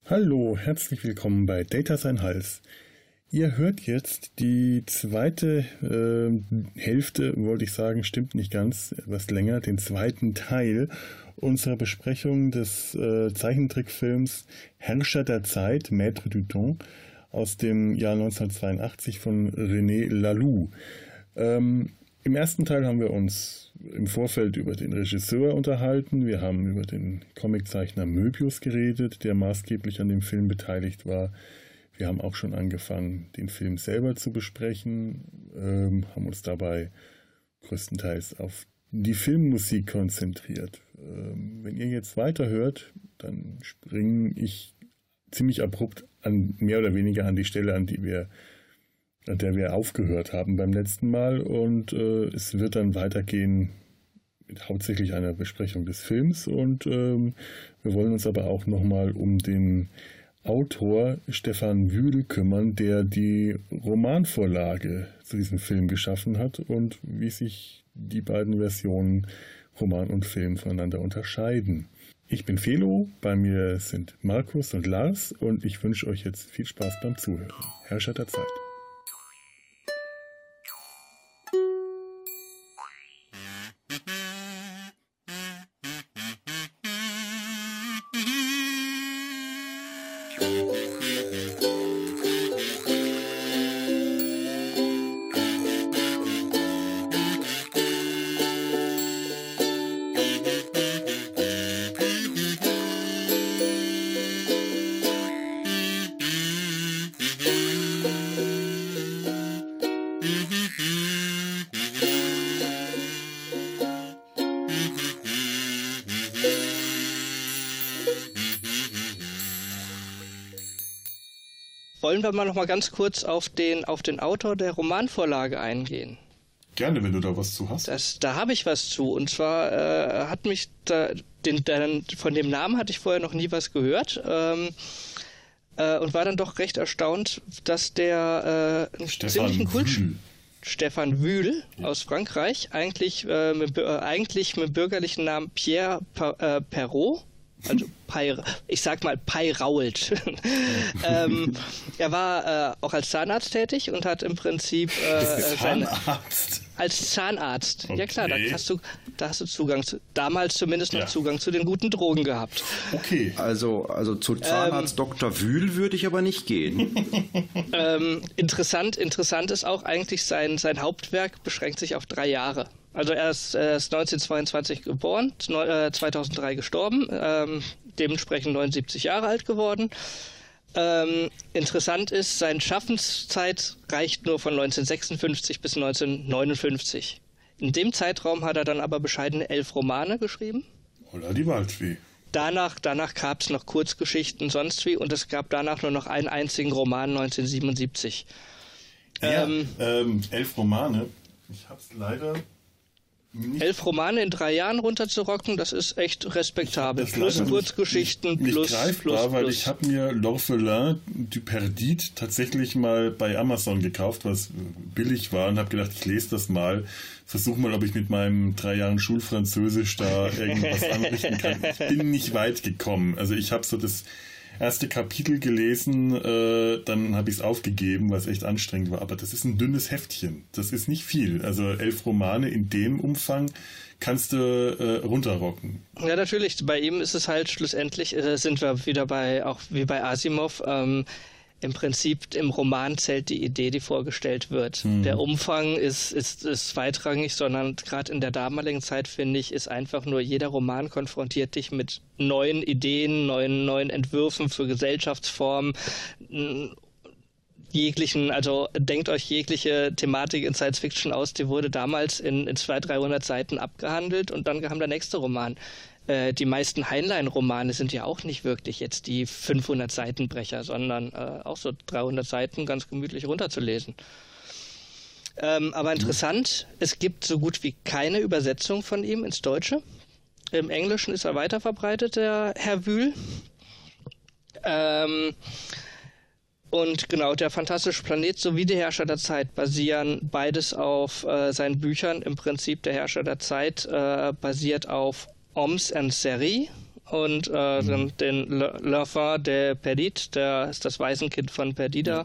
Hallo, herzlich willkommen bei Data sein Hals. Ihr hört jetzt die zweite Hälfte, wollte ich sagen, stimmt nicht ganz, etwas länger, den zweiten Teil unserer Besprechung des Zeichentrickfilms Herrscher der Zeit, Maître du Temps, aus dem Jahr 1982 von René Laloux. Im ersten Teil haben wir uns im Vorfeld über den Regisseur unterhalten. Wir haben über den Comiczeichner Möbius geredet, der maßgeblich an dem Film beteiligt war. Wir haben auch schon angefangen, den Film selber zu besprechen, haben uns dabei größtenteils auf die Filmmusik konzentriert. Wenn ihr jetzt weiterhört, dann springe ich ziemlich abrupt mehr oder weniger an die Stelle, an der wir aufgehört haben beim letzten Mal, und es wird dann weitergehen mit hauptsächlich einer Besprechung des Films, und wir wollen uns aber auch nochmal um den Autor Stefan Wühl kümmern, der die Romanvorlage zu diesem Film geschaffen hat und wie sich die beiden Versionen Roman und Film voneinander unterscheiden. Ich bin Felo, bei mir sind Markus und Lars, und ich wünsche euch jetzt viel Spaß beim Zuhören. Herrscher der Zeit. Wollen wir mal noch mal ganz kurz auf den Autor der Romanvorlage eingehen? Gerne, wenn du da was zu hast. Da habe ich was zu. Und zwar hat mich von dem Namen hatte ich vorher noch nie was gehört. Und war dann doch recht erstaunt, dass der ziemlichen Kult... Stefan Wühl aus Frankreich, eigentlich mit bürgerlichen Namen Pierre Perrault. Also ich sag mal Rault. Er war auch als Zahnarzt tätig und hat im Prinzip als Zahnarzt. Okay. Ja klar, da hast du Zugang zu, damals zumindest noch Zugang zu den guten Drogen gehabt. Okay. Also zu Zahnarzt Dr. Wühl würde ich aber nicht gehen. Interessant ist auch eigentlich sein Hauptwerk beschränkt sich auf 3 Jahre. Also er ist 1922 geboren, 2003 gestorben, dementsprechend 79 Jahre alt geworden. Interessant ist, seine Schaffenszeit reicht nur von 1956 bis 1959. In dem Zeitraum hat er dann aber bescheidene 11 Romane geschrieben. Oder die Waldfee. Danach gab es noch Kurzgeschichten, sonst wie, und es gab danach nur noch einen einzigen Roman 1977. 11 Romane. Ich hab's leider... 11 Romane in 3 Jahren runterzurocken, das ist echt respektabel. Plus Kurzgeschichten, plus. Weil ich habe mir L'Orphelin du Perdit tatsächlich mal bei Amazon gekauft, was billig war, und habe gedacht, ich lese das mal, versuche mal, ob ich mit meinem 3 Jahren Schulfranzösisch da irgendwas anrichten kann. Ich bin nicht weit gekommen. Also ich habe so das erste Kapitel gelesen, dann habe ich es aufgegeben, weil es echt anstrengend war. Aber das ist ein dünnes Heftchen. Das ist nicht viel. Also 11 Romane in dem Umfang kannst du runterrocken. Ja, natürlich. Bei ihm ist es halt schlussendlich, sind wir wieder auch wie bei Asimov, im Prinzip im Roman zählt die Idee, die vorgestellt wird. Der Umfang ist zweitrangig, sondern gerade in der damaligen Zeit, finde ich, ist einfach nur jeder Roman konfrontiert dich mit neuen Ideen, neuen Entwürfen für Gesellschaftsformen, also denkt euch jegliche Thematik in Science Fiction aus, die wurde damals in 200-300 Seiten abgehandelt, und dann kam der nächste Roman. Die meisten Heinlein-Romane sind ja auch nicht wirklich jetzt die 500-Seitenbrecher, sondern auch so 300 Seiten ganz gemütlich runterzulesen. Aber interessant, es gibt so gut wie keine Übersetzung von ihm ins Deutsche. Im Englischen ist er weiter verbreitet, der Herr Wühl. Und genau, der fantastische Planet sowie die Herrscher der Zeit basieren beides auf seinen Büchern. Im Prinzip der Herrscher der Zeit basiert auf Homs and Seri. und dann den L'Enfant de Perdita, der ist das Waisenkind von Perdita.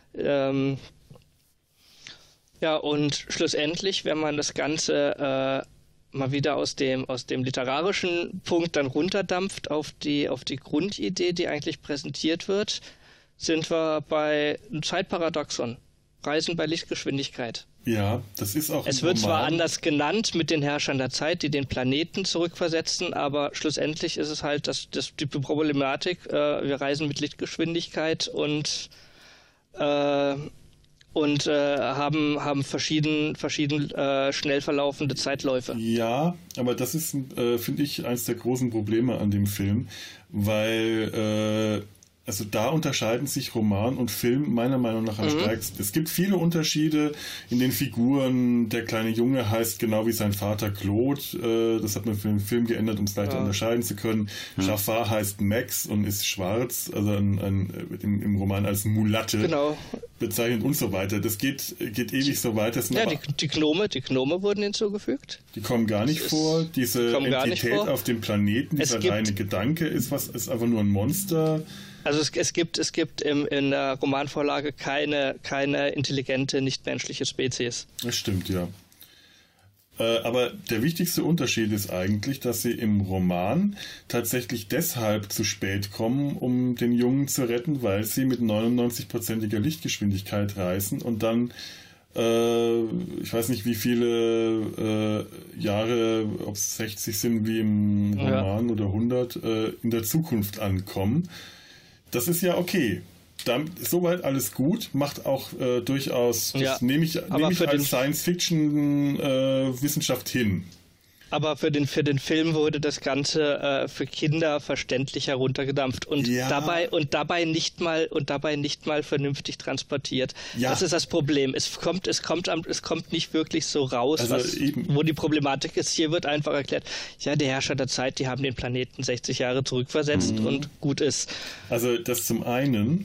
Ja, und schlussendlich, wenn man das Ganze mal wieder aus dem literarischen Punkt dann runterdampft auf die Grundidee, die eigentlich präsentiert wird, sind wir bei einem Zeitparadoxon. Reisen bei Lichtgeschwindigkeit. Ja, das ist auch. Es wird zwar anders genannt mit den Herrschern der Zeit, die den Planeten zurückversetzen, aber schlussendlich ist es halt die Problematik, wir reisen mit Lichtgeschwindigkeit und haben verschieden schnell verlaufende Zeitläufe. Ja, aber das ist, finde ich, eines der großen Probleme an dem Film, weil also da unterscheiden sich Roman und Film meiner Meinung nach am stärksten. Es gibt viele Unterschiede in den Figuren. Der kleine Junge heißt genau wie sein Vater Claude. Das hat man für den Film geändert, um es leichter unterscheiden zu können. Jafar heißt Max und ist schwarz, also im Roman als Mulatte bezeichnet und so weiter. Das geht ewig so weiter. Ja, die Gnome wurden hinzugefügt. Die kommen gar nicht vor. Diese Entität auf dem Planeten, dieser reine Gedanke ist einfach nur ein Monster. Also es gibt in der Romanvorlage keine intelligente, nichtmenschliche Spezies. Das stimmt, ja. Aber der wichtigste Unterschied ist eigentlich, dass sie im Roman tatsächlich deshalb zu spät kommen, um den Jungen zu retten, weil sie mit 99%iger Lichtgeschwindigkeit reisen und dann ich weiß nicht, wie viele Jahre, ob es 60 sind wie im Roman oder 100, in der Zukunft ankommen. Das ist ja okay. Soweit alles gut, macht auch durchaus, das nehme ich als Science-Fiction-Wissenschaft hin. Aber für den Film wurde das Ganze für Kinder verständlich heruntergedampft und dabei nicht mal vernünftig transportiert. Ja. Das ist das Problem. Es kommt nicht wirklich so raus, wo die Problematik ist. Hier wird einfach erklärt, ja, die Herrscher der Zeit, die haben den Planeten 60 Jahre zurückversetzt und gut ist. Also das zum einen,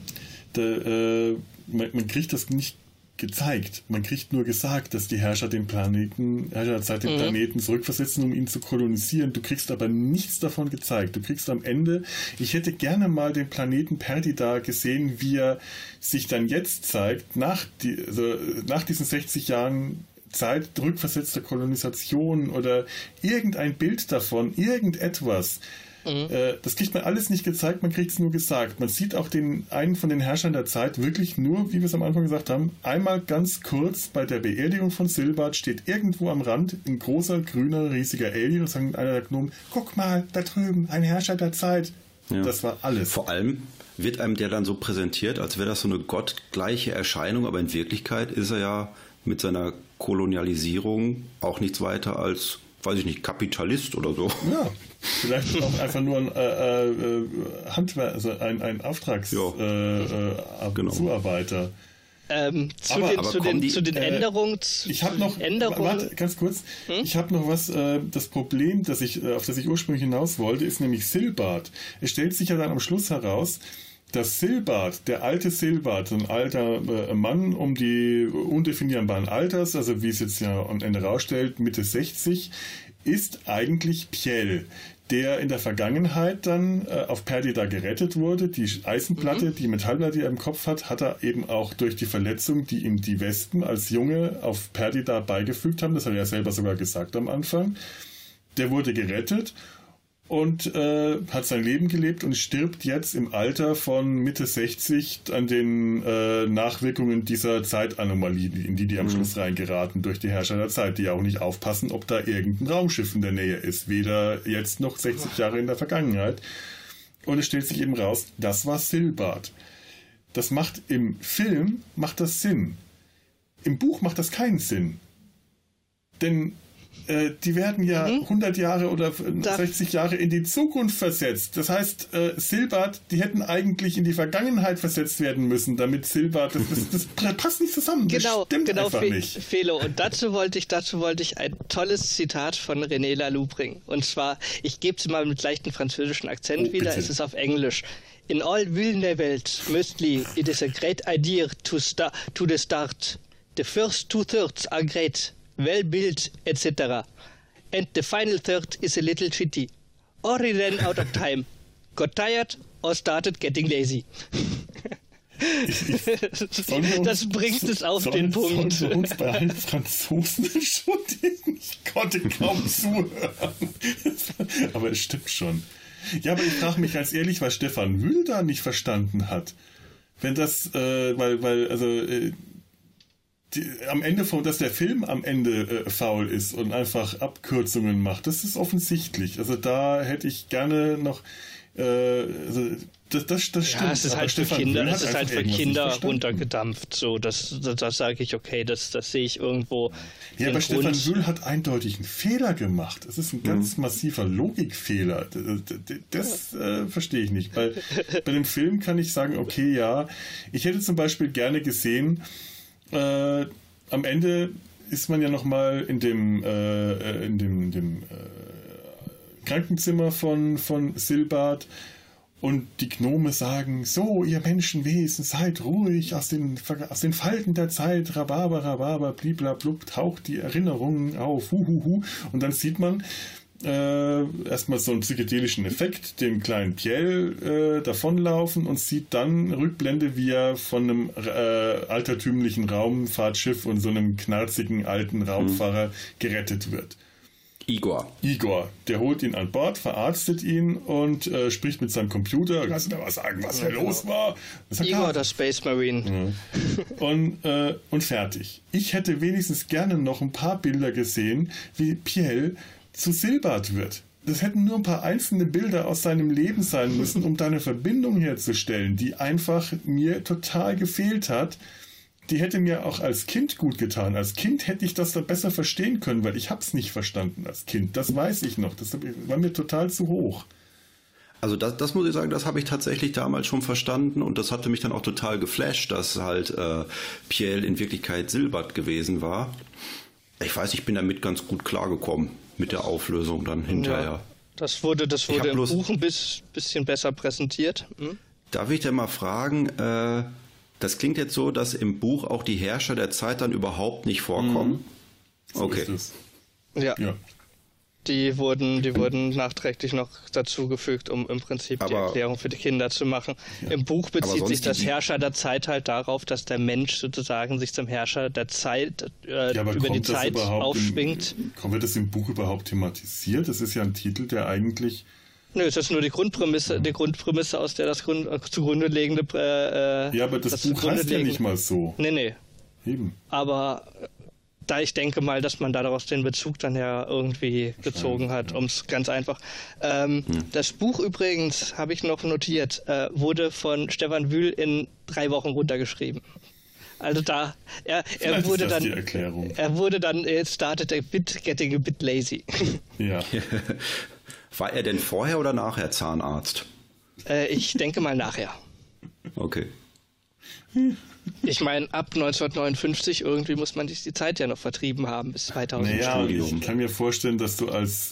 man kriegt das nicht gezeigt. Man kriegt nur gesagt, dass die Herrscher der Zeit den Planeten zurückversetzen, um ihn zu kolonisieren. Du kriegst aber nichts davon gezeigt. Du kriegst am Ende, ich hätte gerne mal den Planeten Perdita gesehen, wie er sich dann jetzt zeigt, nach diesen 60 Jahren Zeit rückversetzter Kolonisation oder irgendein Bild davon, irgendetwas. Das kriegt man alles nicht gezeigt, man kriegt es nur gesagt. Man sieht auch einen von den Herrschern der Zeit wirklich nur, wie wir es am Anfang gesagt haben, einmal ganz kurz bei der Beerdigung von Silbart steht irgendwo am Rand ein großer, grüner, riesiger Alien und sagt einer der Gnomen, guck mal, da drüben, ein Herrscher der Zeit. Ja. Das war alles. Vor allem wird einem der dann so präsentiert, als wäre das so eine gottgleiche Erscheinung, aber in Wirklichkeit ist er ja mit seiner Kolonialisierung auch nichts weiter als, weiß ich nicht, Kapitalist oder so. Ja. Vielleicht auch einfach nur ein Handwerker, also ein Zuarbeiter. Zu den Änderungen. Ich habe noch, warte, ganz kurz. Ich habe noch was. Das Problem, auf das ich ursprünglich hinaus wollte, ist nämlich Silbart. Es stellt sich ja dann am Schluss heraus, dass Silbart, der alte Silbart, ein alter Mann um die undefinierbaren Alters, also wie es jetzt ja am Ende rausstellt, Mitte 60, ist eigentlich Pjell, der in der Vergangenheit dann auf Perdita gerettet wurde. Die Eisenplatte, die Metallplatte, die er im Kopf hat er eben auch durch die Verletzung, die ihm die Wespen als Junge auf Perdita beigefügt haben, das hat er ja selber sogar gesagt am Anfang. Der wurde gerettet und hat sein Leben gelebt und stirbt jetzt im Alter von Mitte 60 an den Nachwirkungen dieser Zeitanomalie, in die am Schluss reingeraten durch die Herrscher der Zeit, die ja auch nicht aufpassen, ob da irgendein Raumschiff in der Nähe ist, weder jetzt noch 60 Jahre in der Vergangenheit. Und es stellt sich eben raus, das war Silbart. Das macht im Film das Sinn. Im Buch macht das keinen Sinn. Denn die werden ja 100 Jahre oder 60 Jahre in die Zukunft versetzt. Das heißt, Silbart, die hätten eigentlich in die Vergangenheit versetzt werden müssen, damit Silbart, das passt nicht zusammen. Das stimmt einfach nicht. Felo. Und dazu wollte ich ein tolles Zitat von René Laloux bringen. Und zwar, ich gebe es mal mit leichtem französischen Akzent wieder, es ist auf Englisch. In all Villen der Welt, mostly, it is a great idea to the start. The first 2/3 are great. Well built, etc. And the final third is a little shitty. or he ran out of time, got tired or started getting lazy. Das bringt es auf den Punkt. Sollen wir uns bei allen Franzosen entschuldigen? Ich konnte kaum zuhören. Aber es stimmt schon. Ja, aber ich frage mich ganz ehrlich, was Stefan Wühl da nicht verstanden hat. Wenn das, am Ende dass der Film am Ende faul ist und einfach Abkürzungen macht, das ist offensichtlich. Also da hätte ich gerne noch, das stimmt. Ja, es ist halt für Kinder runtergedampft. So, das sage ich, okay, das sehe ich irgendwo. Ja, aber Stefan Wühl hat eindeutig einen Fehler gemacht. Es ist ein ganz massiver Logikfehler. Das verstehe ich nicht. Bei dem Film kann ich sagen, okay, ja, ich hätte zum Beispiel gerne gesehen, am Ende ist man ja nochmal in dem Krankenzimmer von Silbart und die Gnome sagen, so, ihr Menschenwesen, seid ruhig, aus den Falten der Zeit, Rhabarber, bliblablub, taucht die Erinnerungen auf, huhuhu. Und dann sieht man erstmal so einen psychedelischen Effekt, den kleinen Piel davonlaufen und sieht dann Rückblende, wie er von einem altertümlichen Raumfahrtschiff und so einem knarzigen alten Raumfahrer gerettet wird. Igor, der holt ihn an Bord, verarztet ihn und spricht mit seinem Computer. Kannst du da was sagen, was hier los war? Igor, der Space Marine. Ja. Und fertig. Ich hätte wenigstens gerne noch ein paar Bilder gesehen, wie Piel zu Silbart wird. Das hätten nur ein paar einzelne Bilder aus seinem Leben sein müssen, um da eine Verbindung herzustellen, die einfach mir total gefehlt hat. Die hätte mir auch als Kind gut getan. Als Kind hätte ich das da besser verstehen können, weil ich hab's nicht verstanden als Kind. Das weiß ich noch. Das war mir total zu hoch. Also das muss ich sagen, das habe ich tatsächlich damals schon verstanden und das hatte mich dann auch total geflasht, dass halt Piel in Wirklichkeit Silbart gewesen war. Ich weiß, ich bin damit ganz gut klargekommen mit der Auflösung dann hinterher. Ja, das wurde im Buch ein bisschen besser präsentiert. Darf ich denn mal fragen, das klingt jetzt so, dass im Buch auch die Herrscher der Zeit dann überhaupt nicht vorkommen? So okay. Ja. Die wurden nachträglich noch dazugefügt, um im Prinzip die Erklärung für die Kinder zu machen. Ja. Im Buch bezieht sich das Herrscher der Zeit halt darauf, dass der Mensch sozusagen sich zum Herrscher der Zeit über die Zeit aufschwingt. Wird das im Buch überhaupt thematisiert? Das ist ja ein Titel, der eigentlich... Nö, es ist nur die Grundprämisse, aus der das zugrunde liegende... ja, aber das Buch heißt ja nicht mal so. Nee. Eben. Aber... Da ich denke mal, dass man daraus den Bezug dann ja irgendwie gezogen hat, um es ganz einfach. Das Buch übrigens, habe ich noch notiert, wurde von Stefan Wühl in 3 Wochen runtergeschrieben. Also er wurde dann started a bit getting a bit lazy. Ja. War er denn vorher oder nachher Zahnarzt? Ich denke mal nachher. Okay. Ich meine, ab 1959 irgendwie muss man die Zeit ja noch vertrieben haben bis 2000. Naja, ich kann mir vorstellen, dass du als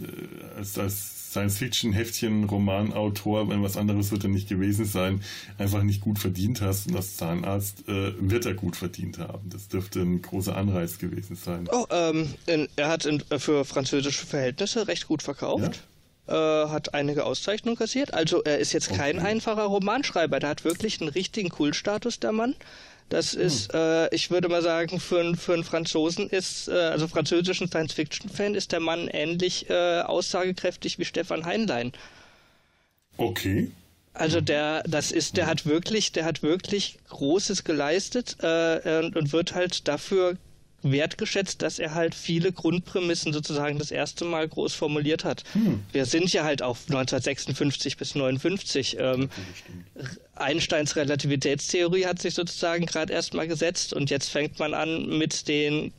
Science-Fiction-Heftchen-Romanautor, wenn was anderes wird er nicht gewesen sein, einfach nicht gut verdient hast und als Zahnarzt wird er gut verdient haben. Das dürfte ein großer Anreiz gewesen sein. Er hat für französische Verhältnisse recht gut verkauft. Ja? Hat einige Auszeichnungen kassiert. Also er ist jetzt kein einfacher Romanschreiber. Der hat wirklich einen richtigen Kultstatus, der Mann. Das ist, ich würde mal sagen, für einen Franzosen also französischen Science-Fiction-Fan ist der Mann ähnlich aussagekräftig wie Stefan Heinlein. Okay. Also der hat wirklich Großes geleistet und wird halt dafür wertgeschätzt, dass er halt viele Grundprämissen sozusagen das erste Mal groß formuliert hat. Wir sind ja halt auf 1956 bis 59. Einsteins Relativitätstheorie hat sich sozusagen gerade erst mal gesetzt und jetzt fängt man an mit den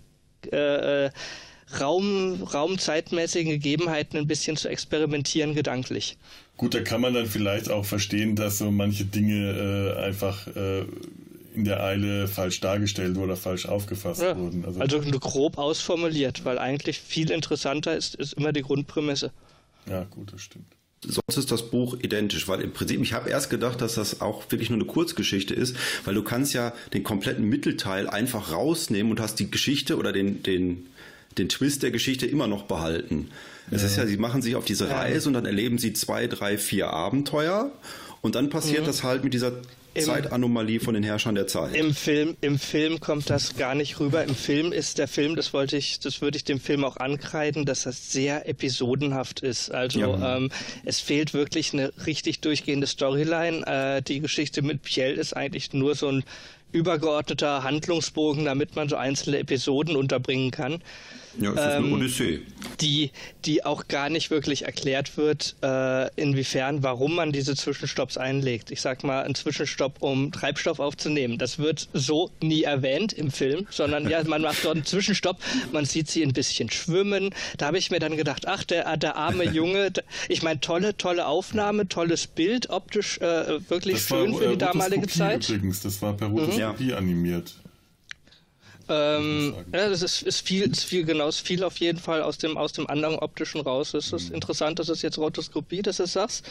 raumzeitmäßigen Gegebenheiten ein bisschen zu experimentieren gedanklich. Gut, da kann man dann vielleicht auch verstehen, dass so manche Dinge einfach in der Eile falsch dargestellt oder falsch aufgefasst wurden. Also nur grob ausformuliert, weil eigentlich viel interessanter ist immer die Grundprämisse. Ja, gut, das stimmt. Sonst ist das Buch identisch, weil im Prinzip, ich habe erst gedacht, dass das auch wirklich nur eine Kurzgeschichte ist, weil du kannst ja den kompletten Mittelteil einfach rausnehmen und hast die Geschichte oder den den Twist der Geschichte immer noch behalten. Es ist ja, sie machen sich auf diese Reise und dann erleben sie 2, 3, 4 Abenteuer und dann passiert das halt mit dieser Zeitanomalie von den Herrschern der Zeit. Im Film kommt das gar nicht rüber. Im Film ist der Film, das würde ich dem Film auch ankreiden, dass das sehr episodenhaft ist. Also es fehlt wirklich eine richtig durchgehende Storyline. Die Geschichte mit Pjell ist eigentlich nur so ein übergeordneter Handlungsbogen, damit man so einzelne Episoden unterbringen kann. Ja, es ist eine Odyssee. Die auch gar nicht wirklich erklärt wird, inwiefern, warum man diese Zwischenstopps einlegt. Ich sag mal, ein Zwischenstopp, um Treibstoff aufzunehmen. Das wird so nie erwähnt im Film, sondern ja, man macht dort einen Zwischenstopp, man sieht sie ein bisschen schwimmen. Da habe ich mir dann gedacht, ach, der arme Junge, ich meine, tolle Aufnahme, tolles Bild, optisch wirklich das schön für die damalige Zeit. Übrigens, das war per Rotoskopie animiert. Ja, das ist viel auf jeden Fall aus dem anderen optischen raus. Es ist interessant, dass es jetzt Rotoskopie, dass du es sagst.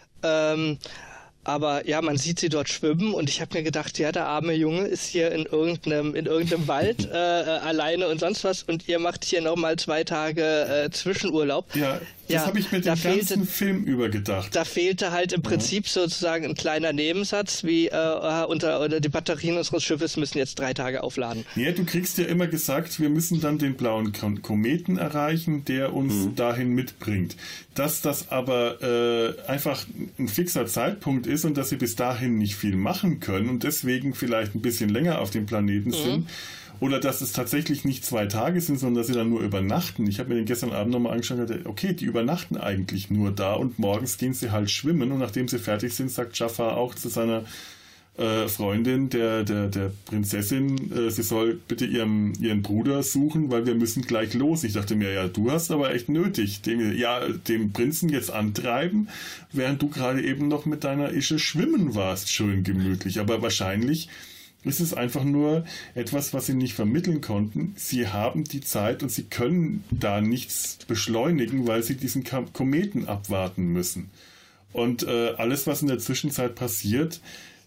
Aber ja, man sieht sie dort schwimmen und ich habe mir gedacht, ja, der arme Junge ist hier in irgendeinem Wald alleine und sonst was und ihr macht hier nochmal 2 Tage Zwischenurlaub. Ja, das habe ich mit dem ganzen Film über gedacht. Da fehlte halt im Prinzip sozusagen ein kleiner Nebensatz, wie unter die Batterien unseres Schiffes müssen jetzt 3 Tage aufladen. Ja, du kriegst ja immer gesagt, wir müssen dann den blauen Kometen erreichen, der uns dahin mitbringt. Dass das aber einfach ein fixer Zeitpunkt ist und dass sie bis dahin nicht viel machen können und deswegen vielleicht ein bisschen länger auf dem Planeten sind. Oder dass es tatsächlich nicht 2 Tage sind, sondern dass sie dann nur übernachten. Ich habe mir den gestern Abend nochmal angeschaut und gedacht, okay, die übernachten eigentlich nur da und morgens gehen sie halt schwimmen und nachdem sie fertig sind, sagt Jafar auch zu seiner Freundin, der Prinzessin, sie soll bitte ihren Bruder suchen, weil wir müssen gleich los. Ich dachte mir, ja, du hast aber echt nötig, den Prinzen jetzt antreiben, während du gerade eben noch mit deiner Ische schwimmen warst, schön gemütlich. Aber wahrscheinlich ist es einfach nur etwas, was sie nicht vermitteln konnten. Sie haben die Zeit und sie können da nichts beschleunigen, weil sie diesen Kometen abwarten müssen. Und alles, was in der Zwischenzeit passiert,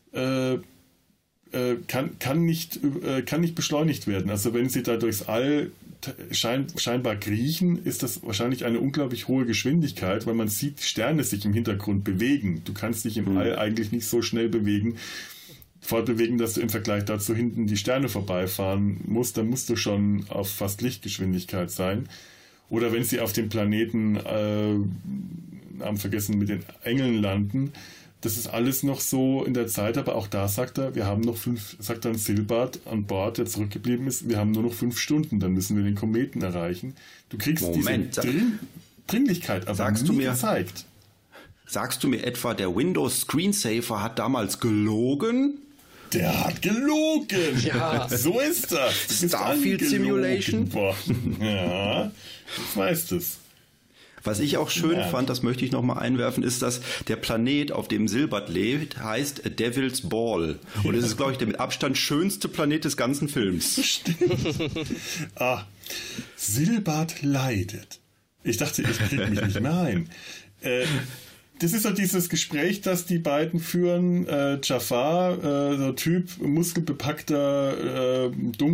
kann nicht beschleunigt werden. Also wenn sie da durchs All scheinbar kriechen, ist das wahrscheinlich eine unglaublich hohe Geschwindigkeit, weil man sieht Sterne sich im Hintergrund bewegen. Du kannst dich im All eigentlich nicht so schnell fortbewegen, dass du im Vergleich dazu hinten die Sterne vorbeifahren musst, dann musst du schon auf fast Lichtgeschwindigkeit sein. Oder wenn sie auf dem Planeten haben vergessen, mit den Engeln landen, das ist alles noch so in der Zeit, aber auch da sagt er, wir haben noch 5, sagt dann Silbart an Bord, der zurückgeblieben ist, wir haben nur noch 5 Stunden, dann müssen wir den Kometen erreichen. Du kriegst diese Dringlichkeit aber nie gezeigt. Sagst du mir etwa, der Windows Screensaver hat damals gelogen? Der hat gelogen! Ja. So ist das. Starfield Simulation? Ja, du weißt es. Was ich auch schön fand, das möchte ich nochmal einwerfen, ist, dass der Planet, auf dem Silbert lebt, heißt Devil's Ball. Und es ist, glaube ich, der mit Abstand schönste Planet des ganzen Films. Stimmt. Silbert leidet. Ich dachte, ich kriege mich nicht mehr ein. Das ist so dieses Gespräch, das die beiden führen. Jafar, so Typ, muskelbepackter,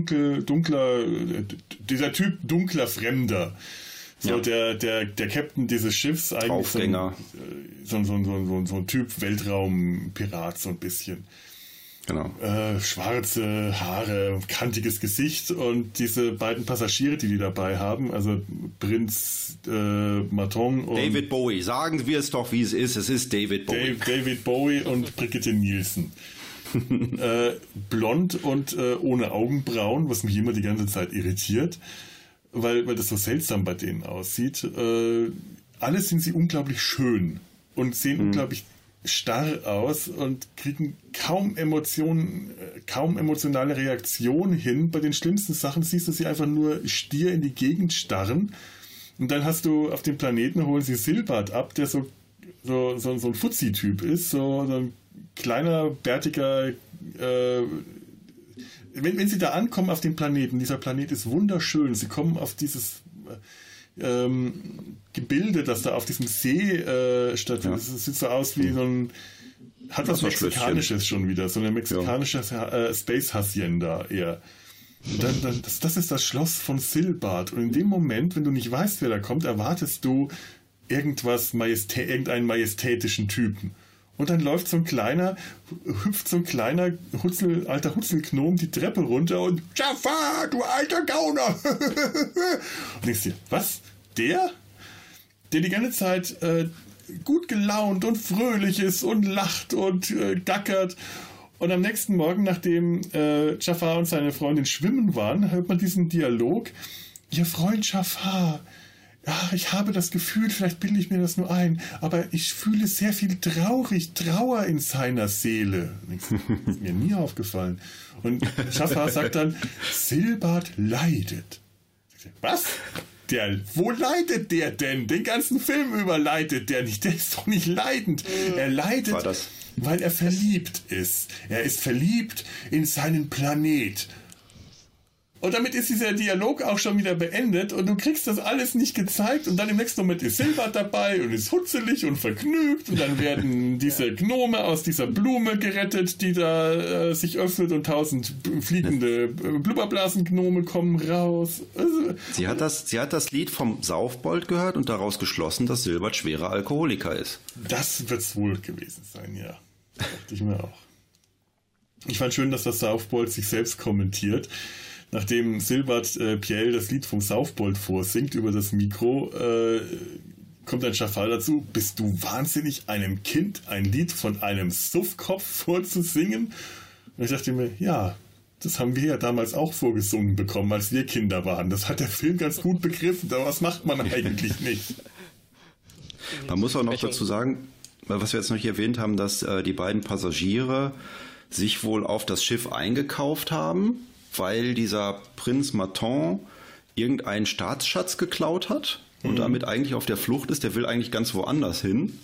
dieser Typ dunkler Fremder. So der Captain dieses Schiffs, eigentlich so ein Typ Weltraumpirat, so ein bisschen. Genau. Schwarze Haare, kantiges Gesicht und diese beiden Passagiere, die dabei haben, also Prinz Maton und David Bowie. Sagen wir es doch, wie es ist. Es ist David Bowie. David Bowie und Brigitte Nielsen. Blond und ohne Augenbrauen, was mich immer die ganze Zeit irritiert. Weil das so seltsam bei denen aussieht. Alle sind sie unglaublich schön und sehen unglaublich starr aus und kriegen kaum emotionale Reaktion hin. Bei den schlimmsten Sachen siehst du sie einfach nur stier in die Gegend starren und dann hast du auf dem Planeten, holen sie Silbert ab, der so ein Fuzzi-Typ ist, so ein kleiner, bärtiger wenn sie da ankommen auf dem Planeten, dieser Planet ist wunderschön, sie kommen auf dieses Gebilde, das da auf diesem See stattfindet. Es sieht so aus wie so ein, hat was Mexikanisches schon wieder, so eine mexikanische Space Hacienda eher. Das ist das Schloss von Silbart. Und in dem Moment, wenn du nicht weißt, wer da kommt, erwartest du irgendeinen majestätischen Typen. Und dann läuft hüpft so ein kleiner alter Hutzelgnom die Treppe runter und Jafar, du alter Gauner! Und denkst dir, was? Der die ganze Zeit gut gelaunt und fröhlich ist und lacht und gackert. Und am nächsten Morgen, nachdem Jafar und seine Freundin schwimmen waren, hört man diesen Dialog. Ihr Freund Jafar, ja, ich habe das Gefühl, vielleicht bilde ich mir das nur ein, aber ich fühle sehr viel Trauer in seiner Seele. Das ist mir nie aufgefallen. Und Jafar sagt dann, Silbart leidet. Was? Wo leidet der denn? Den ganzen Film über leidet der nicht. Der ist doch nicht leidend. Er leidet, weil er verliebt ist. Er ist verliebt in seinen Planet. Und damit ist dieser Dialog auch schon wieder beendet und du kriegst das alles nicht gezeigt und dann im nächsten Moment ist Silbart dabei und ist hutzelig und vergnügt und dann werden diese Gnome aus dieser Blume gerettet, die da sich öffnet und 1000 fliegende Blubberblasengnome kommen raus. Also, sie hat das Lied vom Saufbold gehört und daraus geschlossen, dass Silbart schwerer Alkoholiker ist. Das wird's wohl gewesen sein, ja. Das dachte ich mir auch. Ich fand schön, dass das Saufbold sich selbst kommentiert. Nachdem Silbart Piel das Lied vom Saufbold vorsingt über das Mikro, kommt dann Jafar dazu, bist du wahnsinnig, einem Kind ein Lied von einem Suffkopf vorzusingen? Und ich dachte mir, ja, das haben wir ja damals auch vorgesungen bekommen, als wir Kinder waren. Das hat der Film ganz gut begriffen, aber was macht man eigentlich nicht? Man muss auch noch dazu sagen, was wir jetzt noch hier erwähnt haben, dass die beiden Passagiere sich wohl auf das Schiff eingekauft haben, weil dieser Prinz Maton irgendeinen Staatsschatz geklaut hat und damit eigentlich auf der Flucht ist. Der will eigentlich ganz woanders hin.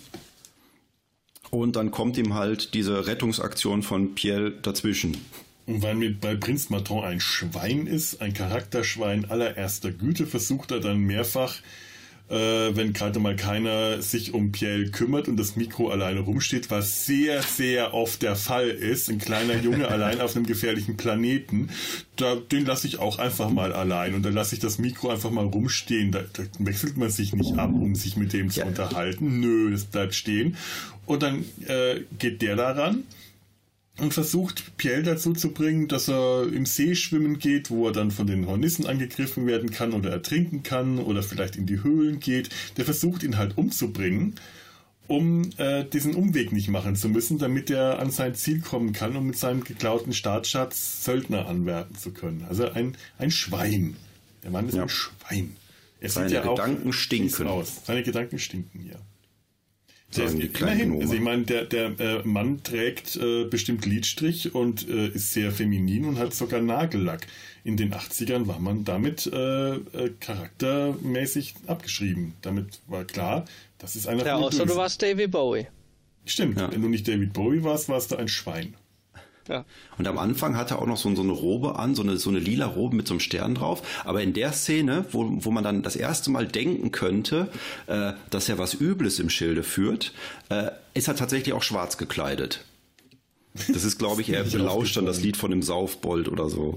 Und dann kommt ihm halt diese Rettungsaktion von Piel dazwischen. Und weil bei Prinz Maton ein Schwein ist, ein Charakterschwein allererster Güte, versucht er dann mehrfach, wenn gerade mal keiner sich um Piel kümmert und das Mikro alleine rumsteht, was sehr, sehr oft der Fall ist. Ein kleiner Junge allein auf einem gefährlichen Planeten, den lasse ich auch einfach mal allein und dann lasse ich das Mikro einfach mal rumstehen. Da wechselt man sich nicht ab, um sich mit dem zu unterhalten. Nö, das bleibt stehen. Und dann geht der daran und versucht Piel dazu zu bringen, dass er im See schwimmen geht, wo er dann von den Hornissen angegriffen werden kann oder ertrinken kann oder vielleicht in die Höhlen geht. Der versucht ihn halt umzubringen, um diesen Umweg nicht machen zu müssen, damit er an sein Ziel kommen kann, um mit seinem geklauten Staatsschatz Söldner anwerben zu können. Also ein Schwein. Der Mann ist ein Schwein. Seine Gedanken stinken. Seine Gedanken stinken, ja. Immerhin, also ich meine, der Mann trägt bestimmt Lidstrich und ist sehr feminin und hat sogar Nagellack. In den 80ern war man damit charaktermäßig abgeschrieben. Damit war klar, das ist einer von den außer du warst David Bowie. Stimmt, wenn du nicht David Bowie warst, warst du ein Schwein. Ja. Und am Anfang hat er auch noch so eine Robe an, so eine lila Robe mit so einem Stern drauf. Aber in der Szene, wo man dann das erste Mal denken könnte, dass er was Übles im Schilde führt, ist er tatsächlich auch schwarz gekleidet. Das ist, glaube ich, er belauscht dann das Lied von dem Saufbold oder so.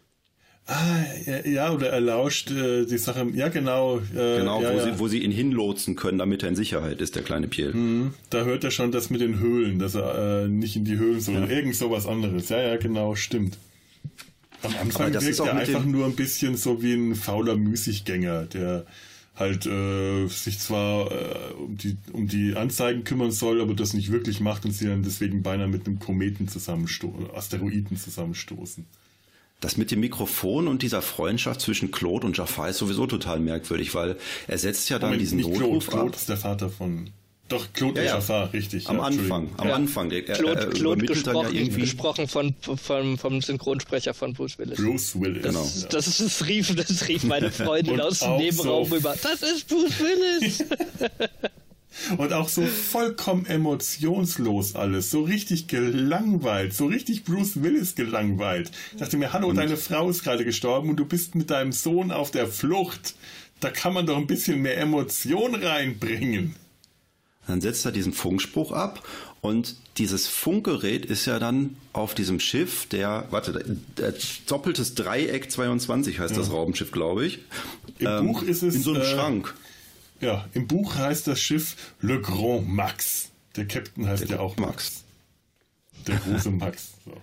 Ja, oder er lauscht die Sache, ja genau. Wo sie ihn hinlotsen können, damit er in Sicherheit ist, der kleine Piel. Da hört er schon das mit den Höhlen, dass er nicht in die Höhlen soll, irgend sowas anderes. Ja, genau, stimmt. Am Anfang wirkt er einfach nur ein bisschen so wie ein fauler Müßiggänger, der halt sich zwar um die Anzeigen kümmern soll, aber das nicht wirklich macht und sie dann deswegen beinahe mit einem Asteroiden zusammenstoßen. Das mit dem Mikrofon und dieser Freundschaft zwischen Claude und Jafar ist sowieso total merkwürdig, weil er setzt ja dann diesen Notruf ab. Claude ist der Vater von... Doch, Claude und Jafar, richtig. Am Anfang. Claude gesprochen vom Synchronsprecher von Bruce Willis. Bruce Willis. Genau. Das rief meine Freundin aus dem Nebenraum rüber. Das ist Bruce Willis! Und auch so vollkommen emotionslos alles, so richtig gelangweilt, so richtig Bruce Willis gelangweilt. Ich dachte mir, hallo, deine Frau ist gerade gestorben und du bist mit deinem Sohn auf der Flucht. Da kann man doch ein bisschen mehr Emotion reinbringen. Dann setzt er diesen Funkspruch ab Und dieses Funkgerät ist ja dann auf diesem Schiff, der doppeltes Dreieck 22 heißt das Raumschiff, glaube ich. Im Buch ist es in so einem Schrank. Ja, im Buch heißt das Schiff Le Grand Max. Der Captain heißt ja auch Max. Der große Max. So.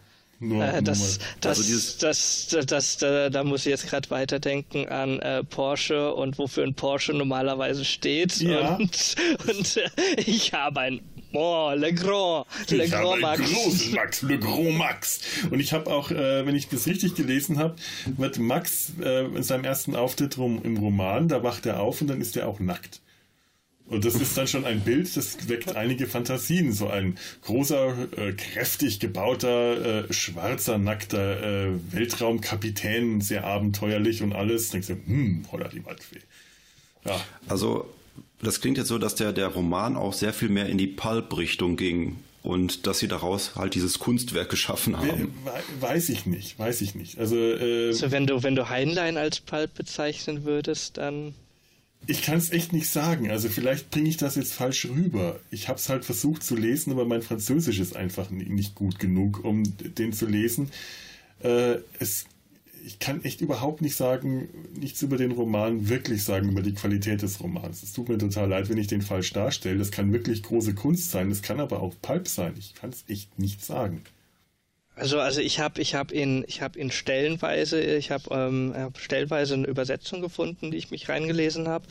Da muss ich jetzt gerade weiterdenken an Porsche und wofür ein Porsche normalerweise steht. Ja. Und ich habe ein Le Grand Max. Großen Max, Le Grand Max. Und ich habe auch, wenn ich das richtig gelesen habe, wird Max in seinem ersten Auftritt im Roman, da wacht er auf und dann ist er auch nackt. Und das ist dann schon ein Bild, das weckt einige Fantasien. So ein großer, kräftig gebauter, schwarzer, nackter Weltraumkapitän, sehr abenteuerlich und alles. Denkst du, holla die Waldfee. Ja. Also, das klingt jetzt so, dass der Roman auch sehr viel mehr in die Pulp-Richtung ging und dass sie daraus halt dieses Kunstwerk geschaffen haben. Weiß ich nicht. Also wenn du Heinlein als Pulp bezeichnen würdest, dann... Ich kann es echt nicht sagen. Also vielleicht bringe ich das jetzt falsch rüber. Ich habe es halt versucht zu lesen, aber mein Französisch ist einfach nicht gut genug, um den zu lesen. Ich kann echt überhaupt nichts über den Roman wirklich sagen, über die Qualität des Romans. Es tut mir total leid, wenn ich den falsch darstelle. Das kann wirklich große Kunst sein, das kann aber auch Pulp sein. Ich kann es echt nicht sagen. Also ich habe ihn stellenweise eine Übersetzung gefunden, die ich mich reingelesen habe.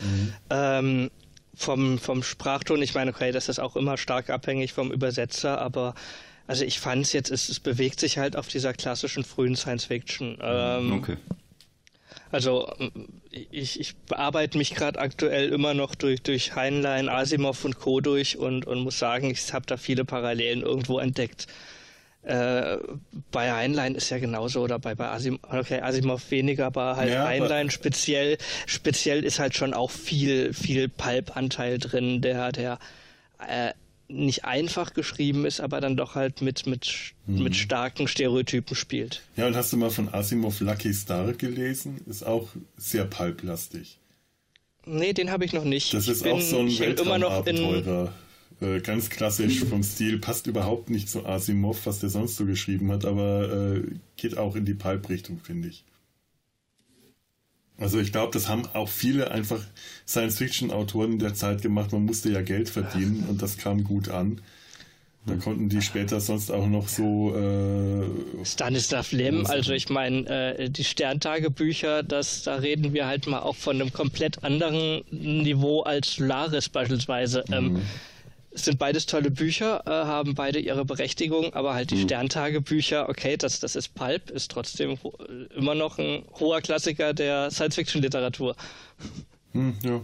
Vom Sprachton, ich meine, okay, das ist auch immer stark abhängig vom Übersetzer, aber also ich fand es jetzt, es bewegt sich halt auf dieser klassischen frühen Science-Fiction. Okay. Also ich bearbeite mich gerade aktuell immer noch durch Heinlein, Asimov und Co. durch und muss sagen, ich habe da viele Parallelen irgendwo entdeckt. Bei Heinlein ist ja genauso, oder bei Asimov weniger, aber halt Heinlein speziell ist halt schon auch viel Pulp-Anteil drin, der nicht einfach geschrieben ist, aber dann doch halt mit starken Stereotypen spielt. Ja, und hast du mal von Asimov Lucky Star gelesen? Ist auch sehr pulplastig. Nee, den habe ich noch nicht. Das ist auch so ein Weltraumabenteurer. Ganz klassisch vom Stil, passt überhaupt nicht zu Asimov, was der sonst so geschrieben hat, aber geht auch in die Pulp-Richtung, finde ich. Also ich glaube, das haben auch viele einfach Science-Fiction-Autoren in der Zeit gemacht. Man musste ja Geld verdienen und das kam gut an. Da konnten die später sonst auch noch so... Stanislav Lem, also ich meine, die Sterntagebücher, da reden wir halt mal auch von einem komplett anderen Niveau als Solaris beispielsweise. Es sind beides tolle Bücher, haben beide ihre Berechtigung, aber halt die Sterntagebücher, okay, das ist Pulp, ist trotzdem immer noch ein hoher Klassiker der Science-Fiction-Literatur. Ja.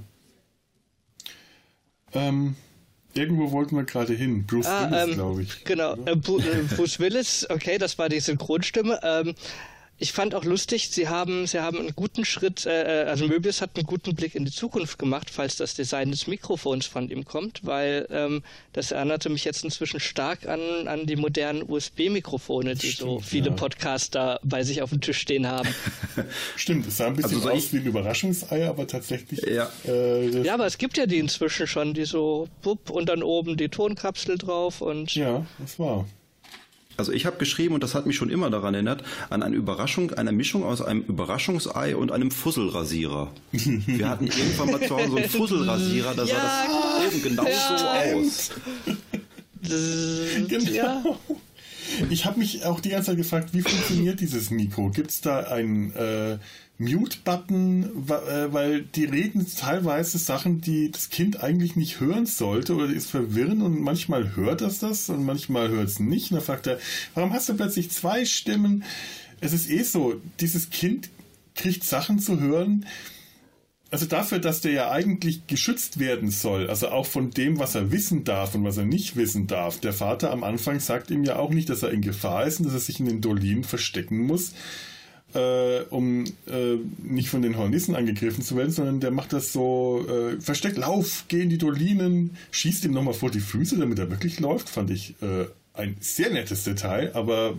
Irgendwo wollten wir gerade hin. Bruce Willis, glaube ich. Genau, Bruce Willis, okay, das war die Synchronstimme. Ich fand auch lustig, sie haben einen guten Schritt, also Möbius hat einen guten Blick in die Zukunft gemacht, falls das Design des Mikrofons von ihm kommt, weil das erinnerte mich jetzt inzwischen stark an die modernen USB-Mikrofone, die so viele Podcaster bei sich auf dem Tisch stehen haben. Stimmt, es sah ein bisschen aus wie ein Überraschungsei, aber tatsächlich... Ja, aber es gibt ja die inzwischen schon, die so und dann oben die Tonkapsel drauf und... Ja, das war... Also ich habe geschrieben, und das hat mich schon immer daran erinnert, an eine Mischung aus einem Überraschungsei und einem Fusselrasierer. Wir hatten irgendwann mal zu Hause so einen Fusselrasierer, da sah das oben genau so aus. Genau. Ja. Ich habe mich auch die ganze Zeit gefragt, wie funktioniert dieses Mikro? Gibt es da einen Mute-Button? Weil die reden teilweise Sachen, die das Kind eigentlich nicht hören sollte oder ist verwirrend und manchmal hört das und manchmal hört es nicht. Und dann fragt er, warum hast du plötzlich 2 Stimmen? Es ist so, dieses Kind kriegt Sachen zu hören, also dafür, dass der ja eigentlich geschützt werden soll, also auch von dem, was er wissen darf und was er nicht wissen darf. Der Vater am Anfang sagt ihm ja auch nicht, dass er in Gefahr ist und dass er sich in den Dolinen verstecken muss, um nicht von den Hornissen angegriffen zu werden, sondern der macht das so, versteckt, lauf, geh in die Dolinen, schießt ihm nochmal vor die Füße, damit er wirklich läuft, fand ich ein sehr nettes Detail, aber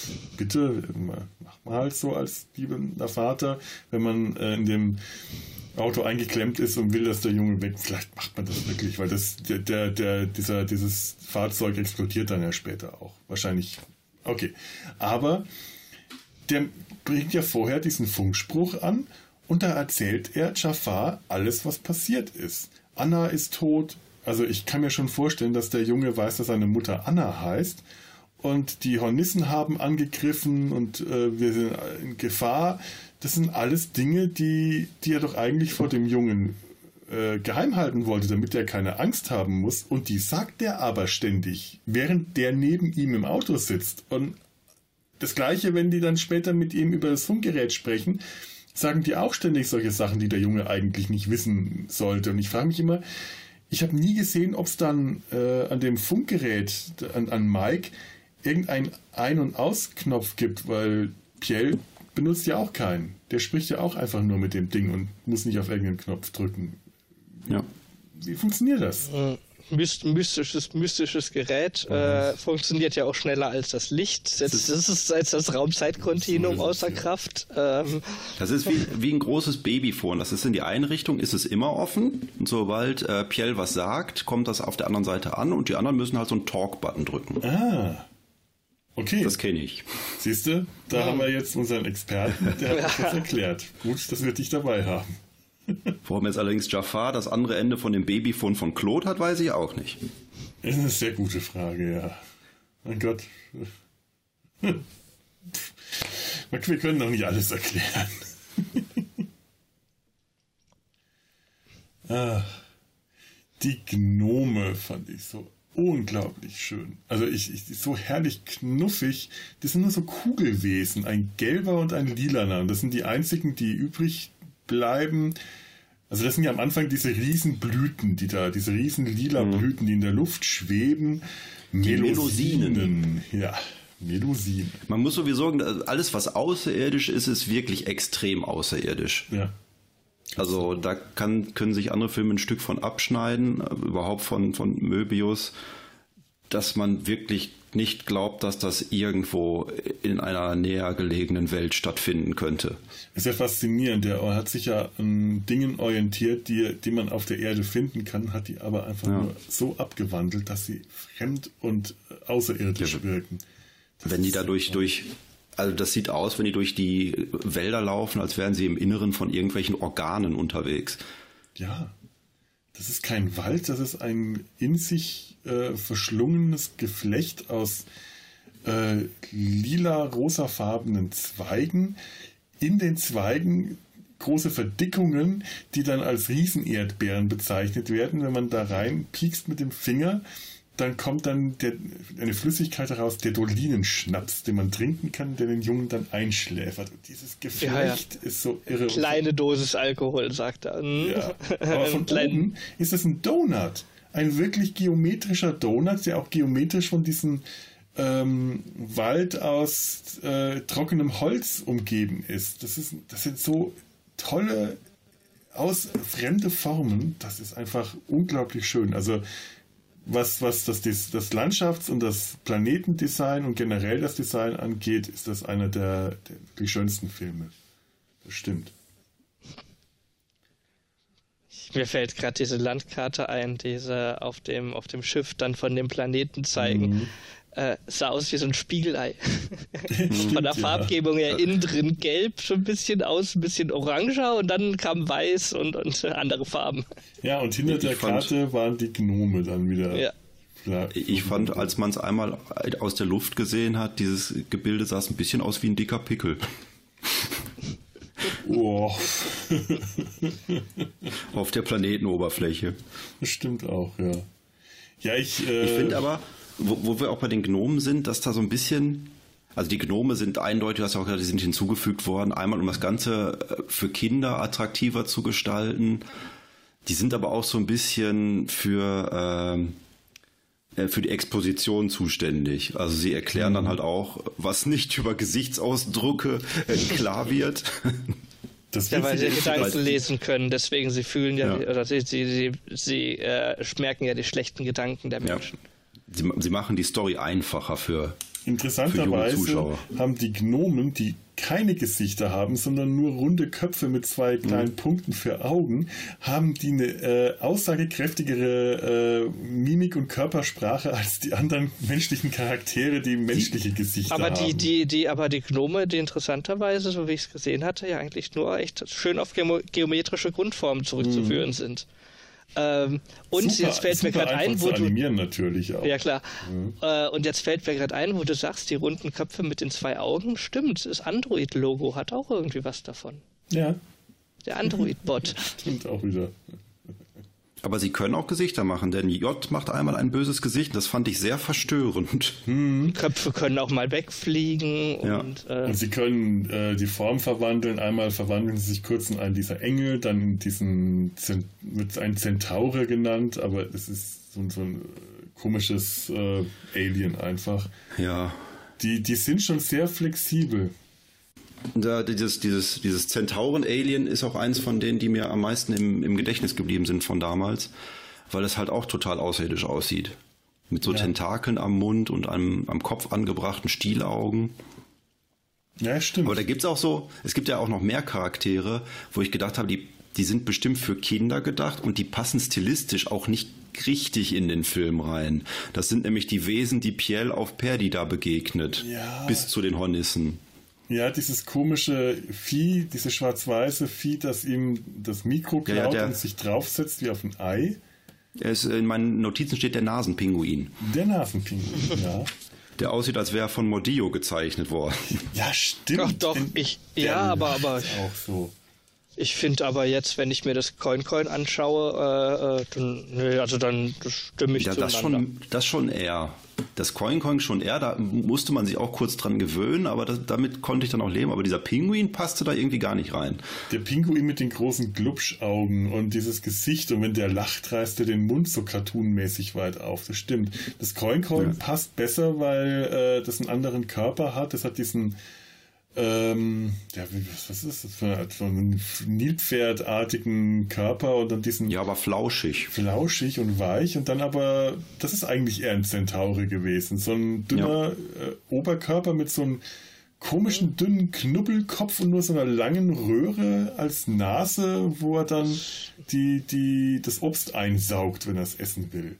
bitte, macht mal halt so als liebender Vater, wenn man in dem Auto eingeklemmt ist und will, dass der Junge weg. Vielleicht macht man das wirklich, weil dieses Fahrzeug explodiert dann ja später auch. Wahrscheinlich. Okay. Aber der bringt ja vorher diesen Funkspruch an und da erzählt er Jafar alles, was passiert ist. Anna ist tot. Also ich kann mir schon vorstellen, dass der Junge weiß, dass seine Mutter Anna heißt. Und die Hornissen haben angegriffen und wir sind in Gefahr. Das sind alles Dinge, die er doch eigentlich vor dem Jungen geheim halten wollte, damit er keine Angst haben muss. Und die sagt er aber ständig, während der neben ihm im Auto sitzt. Und das Gleiche, wenn die dann später mit ihm über das Funkgerät sprechen, sagen die auch ständig solche Sachen, die der Junge eigentlich nicht wissen sollte. Und ich frage mich immer, ich habe nie gesehen, ob es dann an dem Funkgerät, an Mike, irgendeinen Ein- und Ausknopf gibt, weil Piel benutzt ja auch keinen. Der spricht ja auch einfach nur mit dem Ding und muss nicht auf irgendeinen Knopf drücken. Ja. Wie funktioniert das? Mystisches Gerät funktioniert ja auch schneller als das Licht. Setzt das Raumzeitkontinuum außer Kraft. Das ist wie ein großes Babyphone. Das ist in die eine Richtung, ist es immer offen. Und sobald Piel was sagt, kommt das auf der anderen Seite an und die anderen müssen halt so einen Talk-Button drücken. Ah. Okay. Das kenne ich. Siehst du, da haben wir jetzt unseren Experten, der hat das erklärt. Gut, dass wir dich dabei haben. Warum jetzt allerdings Jafar das andere Ende von dem Babyphone von Claude hat, weiß ich auch nicht. Das ist eine sehr gute Frage, ja. Mein Gott. Wir können doch nicht alles erklären. Die Gnome fand ich so unglaublich schön. Also so herrlich knuffig. Das sind nur so Kugelwesen, ein gelber und ein lilaner. Und das sind die einzigen, die übrig bleiben. Also das sind ja am Anfang diese riesen Blüten, diese riesen lila Blüten, die in der Luft schweben. Melusinen. Ja, Melusinen. Man muss sowieso sagen, alles was außerirdisch ist, ist wirklich extrem außerirdisch. Ja. Also da können sich andere Filme ein Stück von abschneiden, überhaupt von Möbius, dass man wirklich nicht glaubt, dass das irgendwo in einer näher gelegenen Welt stattfinden könnte. Ist ja faszinierend. Er hat sich ja an Dingen orientiert, die man auf der Erde finden kann, hat die aber einfach nur so abgewandelt, dass sie fremd und außerirdisch wirken. Wenn die dadurch also das sieht aus, wenn die durch die Wälder laufen, als wären sie im Inneren von irgendwelchen Organen unterwegs. Ja, das ist kein Wald, das ist ein in sich verschlungenes Geflecht aus lila-rosafarbenen Zweigen. In den Zweigen große Verdickungen, die dann als Riesenerdbeeren bezeichnet werden. Wenn man da rein piekst mit dem Finger, dann kommt dann eine Flüssigkeit heraus, der Dolinenschnaps, den man trinken kann, der den Jungen dann einschläfert. Und dieses Geflecht ist so irre. Kleine Dosis Alkohol, sagt er. Ja. Aber von oben ist das ein Donut. Ein wirklich geometrischer Donut, der auch geometrisch von diesem Wald aus trockenem Holz umgeben ist. Das sind so tolle, fremde Formen. Das ist einfach unglaublich schön. Also was das Landschafts- und das Planetendesign und generell das Design angeht, ist das einer der wirklich schönsten Filme. Das stimmt. Mir fällt gerade diese Landkarte ein, diese auf dem Schiff dann von dem Planeten zeigen. Sah aus wie so ein Spiegelei. Von der Farbgebung her innen drin gelb, so ein bisschen aus, ein bisschen oranger und dann kam weiß und andere Farben. Ja, und hinter der Karte waren die Gnome dann wieder. Ja. Ich fand, als man es einmal aus der Luft gesehen hat, dieses Gebilde sah es ein bisschen aus wie ein dicker Pickel. Oh. Auf der Planetenoberfläche. Das stimmt auch, ja. Ja, ich finde aber, wo wir auch bei den Gnomen sind, dass da so ein bisschen, also die Gnome sind eindeutig, du hast ja auch gesagt, die sind hinzugefügt worden, einmal um das Ganze für Kinder attraktiver zu gestalten. Die sind aber auch so ein bisschen für die Exposition zuständig. Also sie erklären dann halt auch, was nicht über Gesichtsausdrücke klar wird. Ja, weil sie Gedanken lesen können, deswegen sie fühlen oder sie merken ja die schlechten Gedanken der Menschen. Ja. Sie machen die Story einfacher für Interessanterweise haben die Gnomen, die keine Gesichter haben, sondern nur runde Köpfe mit 2 kleinen Punkten für Augen, haben die eine aussagekräftigere Mimik und Körpersprache als die anderen menschlichen Charaktere, die menschliche Gesichter haben. Aber die Gnome, die interessanterweise, so wie ich es gesehen hatte, ja eigentlich nur echt schön auf geometrische Grundformen zurückzuführen sind. Und super, jetzt fällt mir gerade ein, wo zu animieren natürlich auch. Ja klar. Und jetzt fällt mir gerade ein, wo du sagst, die runden Köpfe mit den 2 Augen, stimmt, das Android-Logo hat auch irgendwie was davon. Ja. Der Android-Bot. Stimmt auch wieder. Aber sie können auch Gesichter machen, denn J macht einmal ein böses Gesicht. Das fand ich sehr verstörend. Köpfe können auch mal wegfliegen. Und sie können die Form verwandeln. Einmal verwandeln sie sich kurz in einen dieser Engel, dann in diesen, wird ein Zentaure genannt, aber es ist so ein komisches Alien einfach. Ja. Die sind schon sehr flexibel. Dieses Zentauren-Alien ist auch eins von denen, die mir am meisten im Gedächtnis geblieben sind von damals, weil es halt auch total außerirdisch aussieht. Mit so Tentakeln am Mund und am Kopf angebrachten Stielaugen. Ja, stimmt. Aber da gibt's auch so, es gibt ja auch noch mehr Charaktere, wo ich gedacht habe, die sind bestimmt für Kinder gedacht und die passen stilistisch auch nicht richtig in den Film rein. Das sind nämlich die Wesen, die Pjäll auf Perdida begegnet. Ja. Bis zu den Hornissen. Ja, dieses komische Vieh, dieses schwarz-weiße Vieh, das ihm das Mikro klaut und sich draufsetzt wie auf ein Ei. In meinen Notizen steht der Nasenpinguin. Der Nasenpinguin, ja. Der aussieht, als wäre er von Mordio gezeichnet worden. Ja, stimmt. Doch, aber auch so. Ich finde aber jetzt, wenn ich mir das Coin anschaue, dann stimme ich zueinander. Das schon eher. Das Coin schon eher, da musste man sich auch kurz dran gewöhnen, aber damit konnte ich dann auch leben. Aber dieser Pinguin passte da irgendwie gar nicht rein. Der Pinguin mit den großen Glubschaugen und dieses Gesicht und wenn der lacht, reißt er den Mund so cartoonmäßig weit auf. Das stimmt. Das Coin passt besser, weil das einen anderen Körper hat. Das hat diesen was ist das für einen Nilpferdartigen Körper und dann diesen... Ja, aber flauschig. Flauschig und weich und dann aber, das ist eigentlich eher ein Zentaure gewesen. So ein dünner Oberkörper mit so einem komischen, dünnen Knubbelkopf und nur so einer langen Röhre als Nase, wo er dann das Obst einsaugt, wenn er es essen will.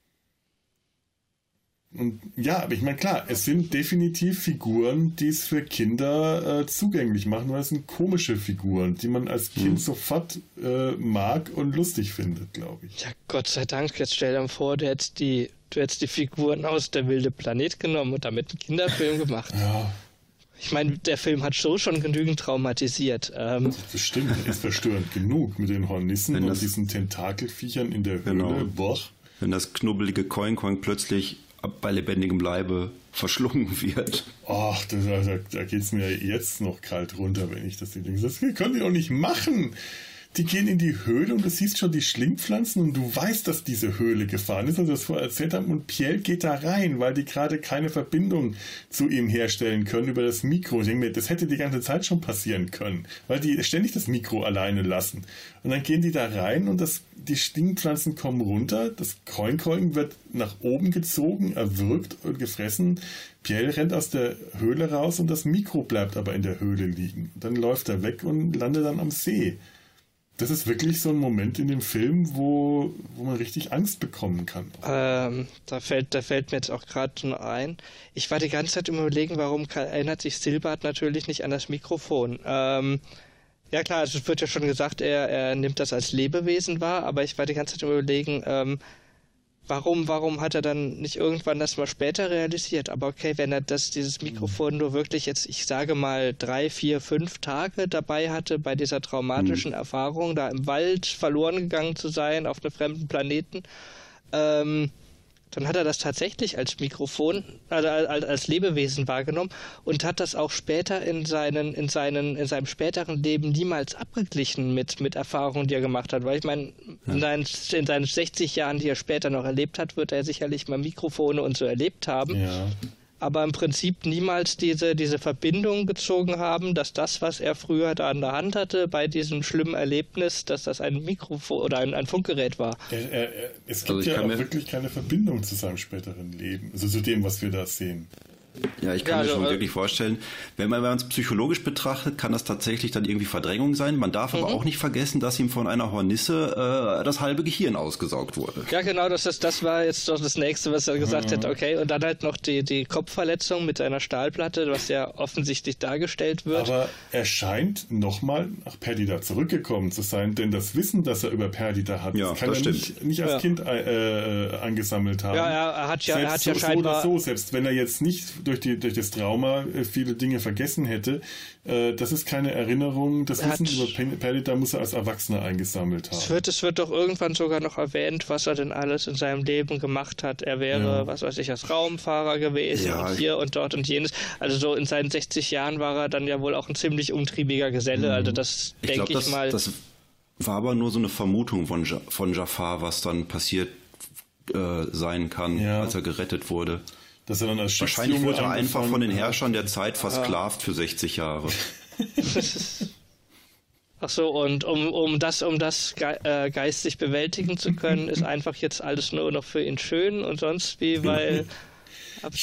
Und ja, aber ich meine, klar, es sind definitiv Figuren, die es für Kinder zugänglich machen, weil es sind komische Figuren, die man als Kind sofort mag und lustig findet, glaube ich. Ja, Gott sei Dank, jetzt stell dir mal vor, du hättest die Figuren aus Der wilde Planet genommen und damit einen Kinderfilm gemacht. Ja. Ich meine, der Film hat so schon genügend traumatisiert. Das stimmt, ist verstörend genug mit den Hornissen und diesen Tentakelviechern in der Höhle. Genau. Boah. Wenn das knubbelige Coin plötzlich bei lebendigem Leibe verschlungen wird. Ach, da geht es mir jetzt noch kalt runter, wenn ich das denke. Das können die doch nicht machen. Die gehen in die Höhle und du siehst schon die Schlingpflanzen und du weißt, dass diese Höhle gefahren ist und das vorher erzählt haben und Pjäll geht da rein, weil die gerade keine Verbindung zu ihm herstellen können über das Mikro. Ich denke mir, das hätte die ganze Zeit schon passieren können, weil die ständig das Mikro alleine lassen. Und dann gehen die da rein und die Schlingpflanzen kommen runter, das Coin wird nach oben gezogen, erwürgt und gefressen. Pjäll rennt aus der Höhle raus und das Mikro bleibt aber in der Höhle liegen. Dann läuft er weg und landet dann am See. Das ist wirklich so ein Moment in dem Film, wo man richtig Angst bekommen kann. Da fällt mir jetzt auch gerade noch ein. Ich war die ganze Zeit überlegen, warum erinnert sich Silbert natürlich nicht an das Mikrofon. Ja klar, es wird ja schon gesagt, er nimmt das als Lebewesen wahr, aber ich war die ganze Zeit überlegen, warum hat er dann nicht irgendwann das mal später realisiert? Aber okay, wenn er dieses Mikrofon nur wirklich jetzt, ich sage mal, 3, 4, 5 Tage dabei hatte bei dieser traumatischen Erfahrung, da im Wald verloren gegangen zu sein, auf einem fremden Planeten, dann hat er das tatsächlich als Mikrofon, also als Lebewesen wahrgenommen und hat das auch später in seinem späteren Leben niemals abgeglichen mit Erfahrungen, die er gemacht hat. Weil ich meine, in seinen 60 Jahren, die er später noch erlebt hat, wird er sicherlich mal Mikrofone und so erlebt haben. Ja. Aber im Prinzip niemals diese Verbindung gezogen haben, dass das, was er früher da an der Hand hatte, bei diesem schlimmen Erlebnis, dass das ein Mikrofon oder ein Funkgerät war. Es gibt auch wirklich keine Verbindung zu seinem späteren Leben, also zu dem, was wir da sehen. Ja, ich kann mir schon wirklich vorstellen, wenn man es psychologisch betrachtet, kann das tatsächlich dann irgendwie Verdrängung sein. Man darf aber auch nicht vergessen, dass ihm von einer Hornisse das halbe Gehirn ausgesaugt wurde. Ja, genau, das war jetzt doch das Nächste, was er gesagt hat. Okay, und dann halt noch die Kopfverletzung mit einer Stahlplatte, was ja offensichtlich dargestellt wird. Aber er scheint nochmal nach Perdita zurückgekommen zu sein, denn das Wissen, das er über Perdita hat, das kann er nicht als Kind angesammelt haben. Ja, er hat ja scheinbar... So oder so, selbst wenn er jetzt nicht durch das Trauma viele Dinge vergessen hätte, das ist keine Erinnerung. Das Wissen über Perdita muss er als Erwachsener eingesammelt haben. Es wird doch irgendwann sogar noch erwähnt, was er denn alles in seinem Leben gemacht hat. Er wäre, was weiß ich, als Raumfahrer gewesen und hier und dort und jenes. Also so in seinen 60 Jahren war er dann ja wohl auch ein ziemlich umtriebiger Geselle. Also das denke ich mal. Das war aber nur so eine Vermutung von Jafar, was dann passiert sein kann, als er gerettet wurde. Dass er dann als Wahrscheinlich wurde er einfach von den Herrschern der Zeit versklavt für 60 Jahre. Ach so, und um das geistig bewältigen zu können, ist einfach jetzt alles nur noch für ihn schön und sonst wie, weil ab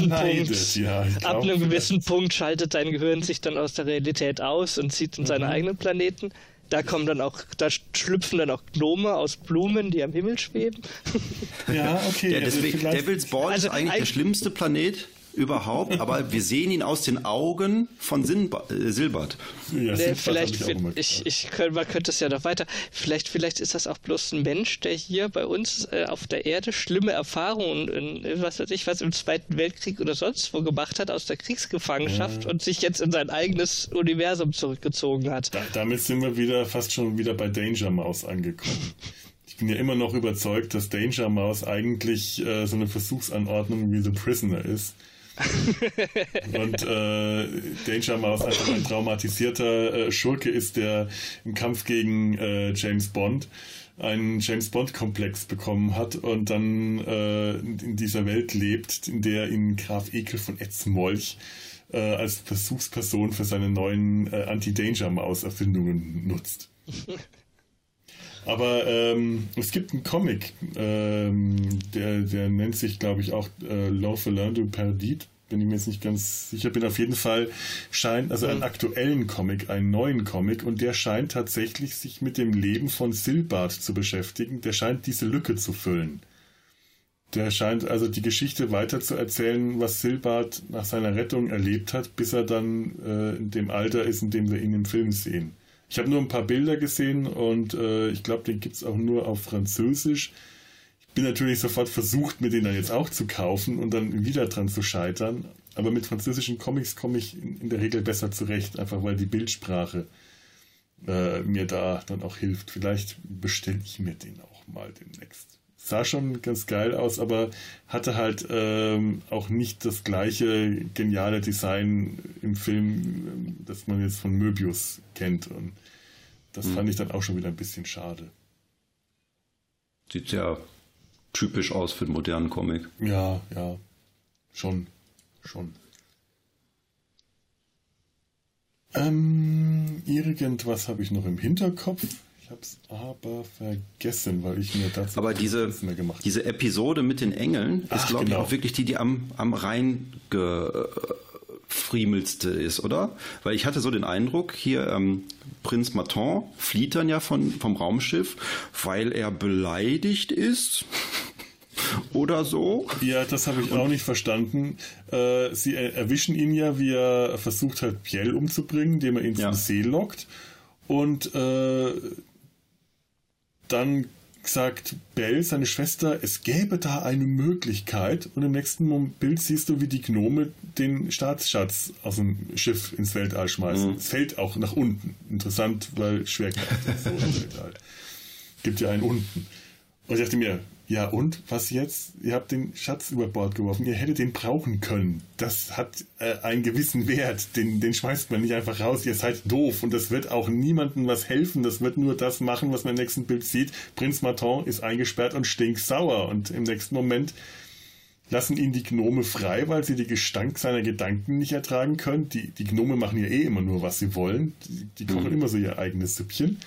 einem gewissen Punkt schaltet dein Gehirn sich dann aus der Realität aus und zieht in seine eigenen Planeten. Da schlüpfen dann auch Gnome aus Blumen, die am Himmel schweben. Ja, okay. Devil's Ball ist eigentlich der schlimmste Planet überhaupt, aber wir sehen ihn aus den Augen von Silbert. Ja, man könnte es ja noch weiter. Vielleicht ist das auch bloß ein Mensch, der hier bei uns auf der Erde schlimme Erfahrungen was im Zweiten Weltkrieg oder sonst wo gemacht hat, aus der Kriegsgefangenschaft und sich jetzt in sein eigenes Universum zurückgezogen hat. Damit sind wir fast schon wieder bei Danger Mouse angekommen. Ich bin ja immer noch überzeugt, dass Danger Mouse eigentlich so eine Versuchsanordnung wie The Prisoner ist. Und Danger Mouse einfach ein traumatisierter Schurke ist, der im Kampf gegen James Bond einen James Bond-Komplex bekommen hat und dann in dieser Welt lebt, in der ihn Graf Ekel von Etzmolch als Versuchsperson für seine neuen Anti-Danger Mouse-Erfindungen nutzt. Aber es gibt einen Comic, der nennt sich, glaube ich, auch L'Orphelin du Perdit. Bin ich mir jetzt nicht ganz sicher. Bin auf jeden Fall einen aktuellen Comic, einen neuen Comic, und der scheint tatsächlich sich mit dem Leben von Silbart zu beschäftigen. Der scheint diese Lücke zu füllen. Der scheint also die Geschichte weiter zu erzählen, was Silbart nach seiner Rettung erlebt hat, bis er dann in dem Alter ist, in dem wir ihn im Film sehen. Ich habe nur ein paar Bilder gesehen und ich glaube, den gibt es auch nur auf Französisch. Ich bin natürlich sofort versucht, mir den dann jetzt auch zu kaufen und dann wieder dran zu scheitern. Aber mit französischen Comics komme ich in der Regel besser zurecht, einfach weil die Bildsprache mir da dann auch hilft. Vielleicht bestelle ich mir den auch mal demnächst. Sah schon ganz geil aus, aber hatte halt auch nicht das gleiche geniale Design im Film, das man jetzt von Möbius kennt. Und das fand ich dann auch schon wieder ein bisschen schade. Sieht sehr typisch aus für den modernen Comic. Ja, schon. Irgendwas habe ich noch im Hinterkopf. Ich habe es aber vergessen, weil ich mir dazu aber diese Episode mit den Engeln ist, glaube ich, auch wirklich die am rein gefriemelste ist, oder? Weil ich hatte so den Eindruck, hier Prinz Maton flieht dann ja vom Raumschiff, weil er beleidigt ist. Oder so. Ja, das habe ich auch nicht verstanden. Sie erwischen ihn ja, wie er versucht hat, Biel umzubringen, indem er ihn zum See lockt. Und dann sagt Belle, seine Schwester, es gäbe da eine Möglichkeit, und im nächsten Bild siehst du, wie die Gnome den Staatsschatz aus dem Schiff ins Weltall schmeißen. Es fällt auch nach unten. Interessant, weil Schwerkraft so im Weltall. Gibt ja einen unten. Und ich dachte mir, ja und, was jetzt? Ihr habt den Schatz über Bord geworfen, ihr hättet den brauchen können. Das hat einen gewissen Wert, den schmeißt man nicht einfach raus, ihr seid doof, und das wird auch niemandem was helfen, das wird nur das machen, was man im nächsten Bild sieht. Prinz Maton ist eingesperrt und stinksauer, und im nächsten Moment lassen ihn die Gnome frei, weil sie den Gestank seiner Gedanken nicht ertragen können. Die Gnome machen ja immer nur, was sie wollen, die kochen immer so ihr eigenes Süppchen.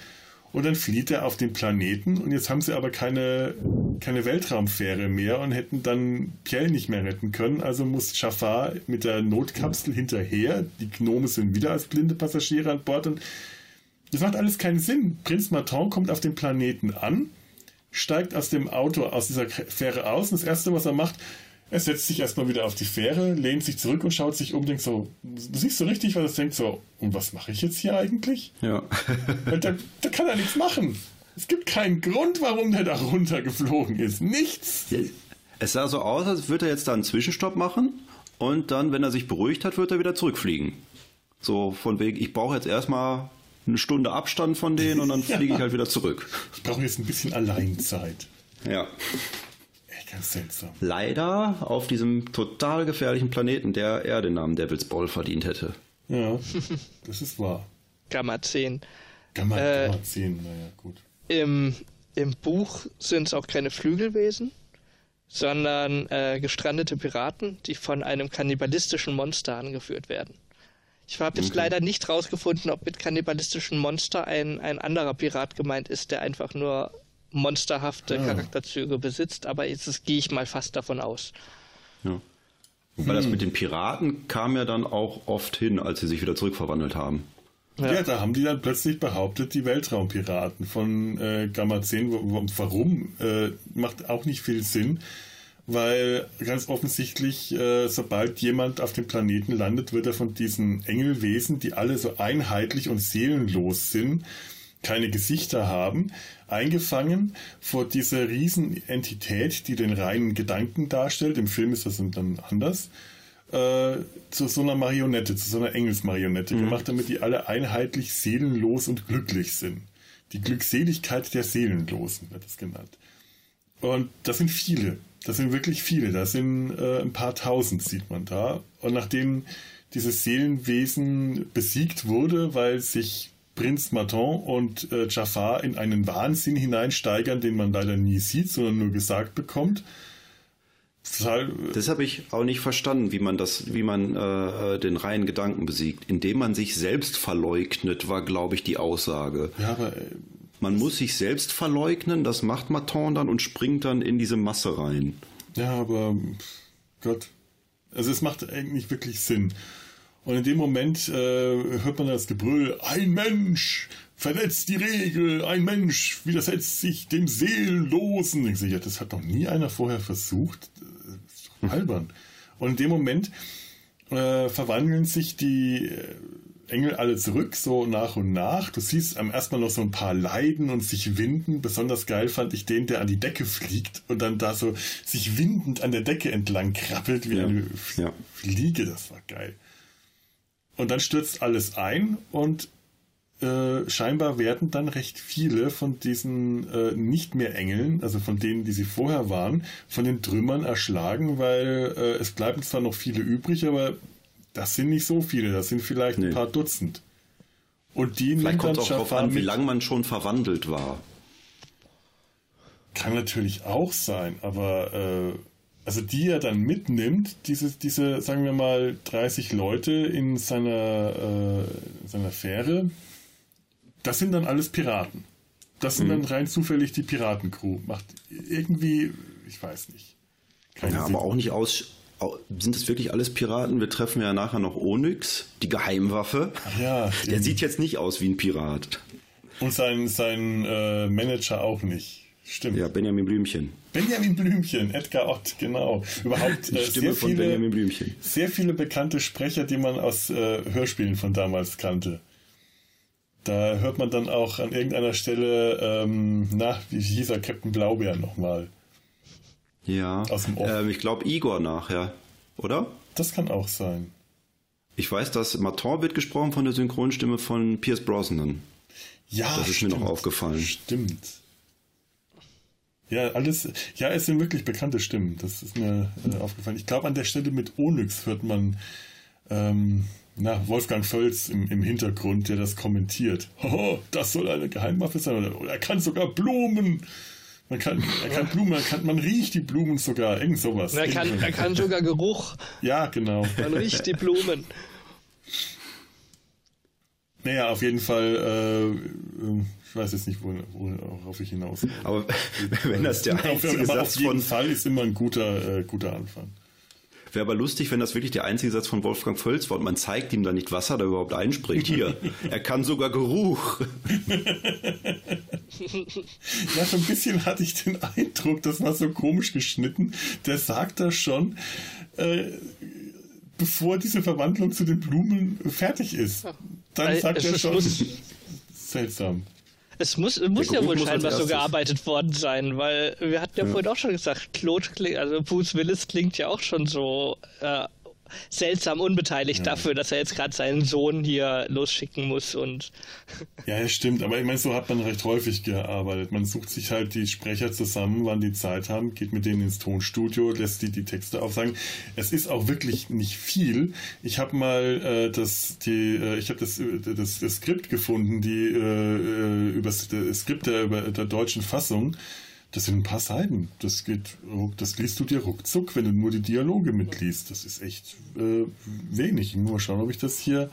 Und dann flieht er auf den Planeten und jetzt haben sie aber keine Weltraumfähre mehr und hätten dann Piell nicht mehr retten können. Also muss Jafar mit der Notkapsel hinterher. Die Gnome sind wieder als blinde Passagiere an Bord und das macht alles keinen Sinn. Prinz Marton kommt auf den Planeten an, steigt aus dem Auto, aus dieser Fähre aus und das Erste, was er macht, er setzt sich erstmal wieder auf die Fähre, lehnt sich zurück und schaut sich um, denkt so, du siehst so richtig, was er denkt so, und was mache ich jetzt hier eigentlich? Ja. Da kann er nichts machen. Es gibt keinen Grund, warum der da runtergeflogen ist. Nichts. Es sah so aus, als würde er jetzt da einen Zwischenstopp machen und dann, wenn er sich beruhigt hat, wird er wieder zurückfliegen. So von wegen, ich brauche jetzt erstmal eine Stunde Abstand von denen und dann fliege ich halt wieder zurück. Ich brauche jetzt ein bisschen Alleinzeit. Ja. Ganz seltsam. Leider auf diesem total gefährlichen Planeten, der eher den Namen Devil's Ball verdient hätte. Ja, das ist wahr. Gamma 10. Gamma 10, naja, gut. Im Buch sind es auch keine Flügelwesen, sondern gestrandete Piraten, die von einem kannibalistischen Monster angeführt werden. Ich habe jetzt leider nicht rausgefunden, ob mit kannibalistischen Monster ein anderer Pirat gemeint ist, der einfach nur monsterhafte Charakterzüge besitzt, aber jetzt gehe ich mal fast davon aus. Ja. Wobei das mit den Piraten kam ja dann auch oft hin, als sie sich wieder zurückverwandelt haben. Ja, da haben die dann plötzlich behauptet, die Weltraumpiraten von Gamma 10. Warum? Macht auch nicht viel Sinn, weil ganz offensichtlich, sobald jemand auf dem Planeten landet, wird er von diesen Engelwesen, die alle so einheitlich und seelenlos sind, keine Gesichter haben, eingefangen vor dieser Riesenentität, die den reinen Gedanken darstellt. Im Film ist das dann anders. Zu so einer Marionette, zu so einer Engelsmarionette gemacht, damit die alle einheitlich seelenlos und glücklich sind. Die Glückseligkeit der Seelenlosen wird es genannt. Und das sind viele. Das sind wirklich viele. Das sind ein paar tausend, sieht man da. Und nachdem dieses Seelenwesen besiegt wurde, weil sich Prinz Marton und Jafar in einen Wahnsinn hineinsteigern, den man leider nie sieht, sondern nur gesagt bekommt. Das habe ich auch nicht verstanden, wie man den reinen Gedanken besiegt. Indem man sich selbst verleugnet, war, glaube ich, die Aussage. Ja, aber man muss sich selbst verleugnen, das macht Marton dann und springt dann in diese Masse rein. Ja, aber Gott. Also es macht eigentlich wirklich Sinn. Und in dem Moment hört man das Gebrüll, ein Mensch verletzt die Regel, ein Mensch widersetzt sich dem Seelenlosen. Ich sage, ja, das hat noch nie einer vorher versucht. Das ist doch albern. Und in dem Moment verwandeln sich die Engel alle zurück, so nach und nach. Du siehst erstmal noch so ein paar leiden und sich winden. Besonders geil fand ich den, der an die Decke fliegt und dann da so sich windend an der Decke entlang krabbelt wie eine Fliege. Das war geil. Und dann stürzt alles ein und scheinbar werden dann recht viele von diesen nicht mehr Engeln, also von denen, die sie vorher waren, von den Trümmern erschlagen, weil es bleiben zwar noch viele übrig, aber das sind nicht so viele, das sind vielleicht ein paar Dutzend. Und die vielleicht kommt es auch darauf an, wie lange man schon verwandelt war. Kann natürlich auch sein, aber also die er dann mitnimmt, diese sagen wir mal 30 Leute in seiner Fähre, das sind dann alles Piraten. Das sind dann rein zufällig die Piratencrew. Macht irgendwie, ich weiß nicht. Ja, aber auch nicht sind das wirklich alles Piraten? Wir treffen ja nachher noch Onyx, die Geheimwaffe. Ach ja. Der sieht jetzt nicht aus wie ein Pirat. Und sein Manager auch nicht. Stimmt. Ja, Benjamin Blümchen. Benjamin Blümchen, Edgar Ott, genau. Überhaupt die Stimme von Benjamin Blümchen. Sehr viele bekannte Sprecher, die man aus Hörspielen von damals kannte. Da hört man dann auch an irgendeiner Stelle, wie hieß er, Captain Blaubeer nochmal. Ja, aus dem Off. Ich glaube Igor nachher, oder? Das kann auch sein. Ich weiß, dass Marton wird gesprochen von der Synchronstimme von Pierce Brosnan. Ja, das ist mir noch aufgefallen. Stimmt. Ja, es sind wirklich bekannte Stimmen. Das ist mir aufgefallen. Ich glaube, an der Stelle mit Onyx hört man Wolfgang Völz im Hintergrund, der das kommentiert. Oh, das soll eine Geheimwaffe sein. Oder er kann sogar Blumen. Er kann Blumen, man riecht die Blumen sogar, irgend sowas. Er kann sogar Geruch. Ja, genau. Man riecht die Blumen. Naja, auf jeden Fall, ich weiß jetzt nicht, worauf ich hinaus will. Aber wenn das der einzige Satz auf jeden Fall ist immer ein guter Anfang. Wäre aber lustig, wenn das wirklich der einzige Satz von Wolfgang Völz war und man zeigt ihm dann nicht, was er da überhaupt einspricht. Hier, er kann sogar Geruch. Ja, so ein bisschen hatte ich den Eindruck, das war so komisch geschnitten. Der sagt das schon, bevor diese Verwandlung zu den Blumen fertig ist. Dann sagt er schon, seltsam. Es muss ja wohl scheinbar so gearbeitet worden sein, weil wir hatten ja vorhin auch schon gesagt, Claude also Bruce Willis klingt ja auch schon so seltsam unbeteiligt dafür, dass er jetzt gerade seinen Sohn hier losschicken muss und ja, stimmt, aber ich meine, so hat man recht häufig gearbeitet. Man sucht sich halt die Sprecher zusammen, wann die Zeit haben, geht mit denen ins Tonstudio, lässt die Texte aufsagen. Es ist auch wirklich nicht viel. Ich habe mal das Skript gefunden, über das Skript der deutschen Fassung. Das sind ein paar Seiten. Das liest du dir ruckzuck, wenn du nur die Dialoge mitliest. Das ist echt wenig. Ich muss mal schauen, ob ich das hier...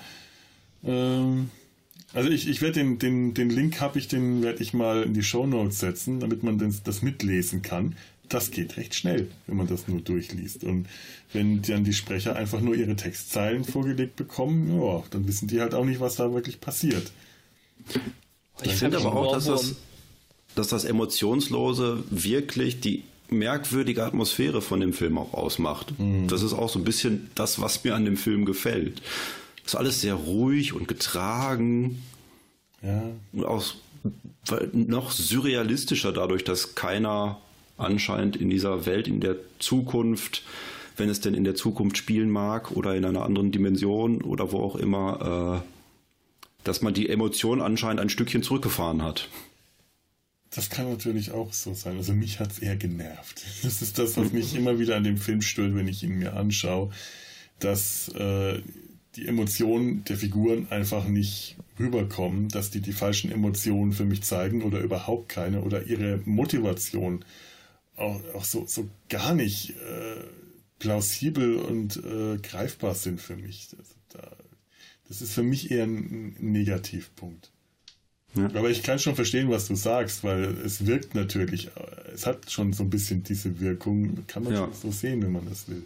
also ich werde den Link werde ich mal in die Shownotes setzen, damit man das mitlesen kann. Das geht recht schnell, wenn man das nur durchliest. Und wenn dann die Sprecher einfach nur ihre Textzeilen vorgelegt bekommen, ja, dann wissen die halt auch nicht, was da wirklich passiert. Ich finde aber auch, dass das Emotionslose wirklich die merkwürdige Atmosphäre von dem Film auch ausmacht. Das ist auch so ein bisschen das, was mir an dem Film gefällt. Das ist alles sehr ruhig und getragen. Ja. Und auch noch surrealistischer dadurch, dass keiner anscheinend in dieser Welt, in der Zukunft, wenn es denn in der Zukunft spielen mag oder in einer anderen Dimension oder wo auch immer, dass man die Emotion anscheinend ein Stückchen zurückgefahren hat. Das kann natürlich auch so sein. Also mich hat es eher genervt. Das ist das, was mich immer wieder an dem Film stört, wenn ich ihn mir anschaue, dass die Emotionen der Figuren einfach nicht rüberkommen, dass die falschen Emotionen für mich zeigen oder überhaupt keine oder ihre Motivation auch so gar nicht plausibel und greifbar sind für mich. Das ist für mich eher ein Negativpunkt. Ja. Aber ich kann schon verstehen, was du sagst, weil es wirkt natürlich, es hat schon so ein bisschen diese Wirkung, kann man schon so sehen, wenn man das will.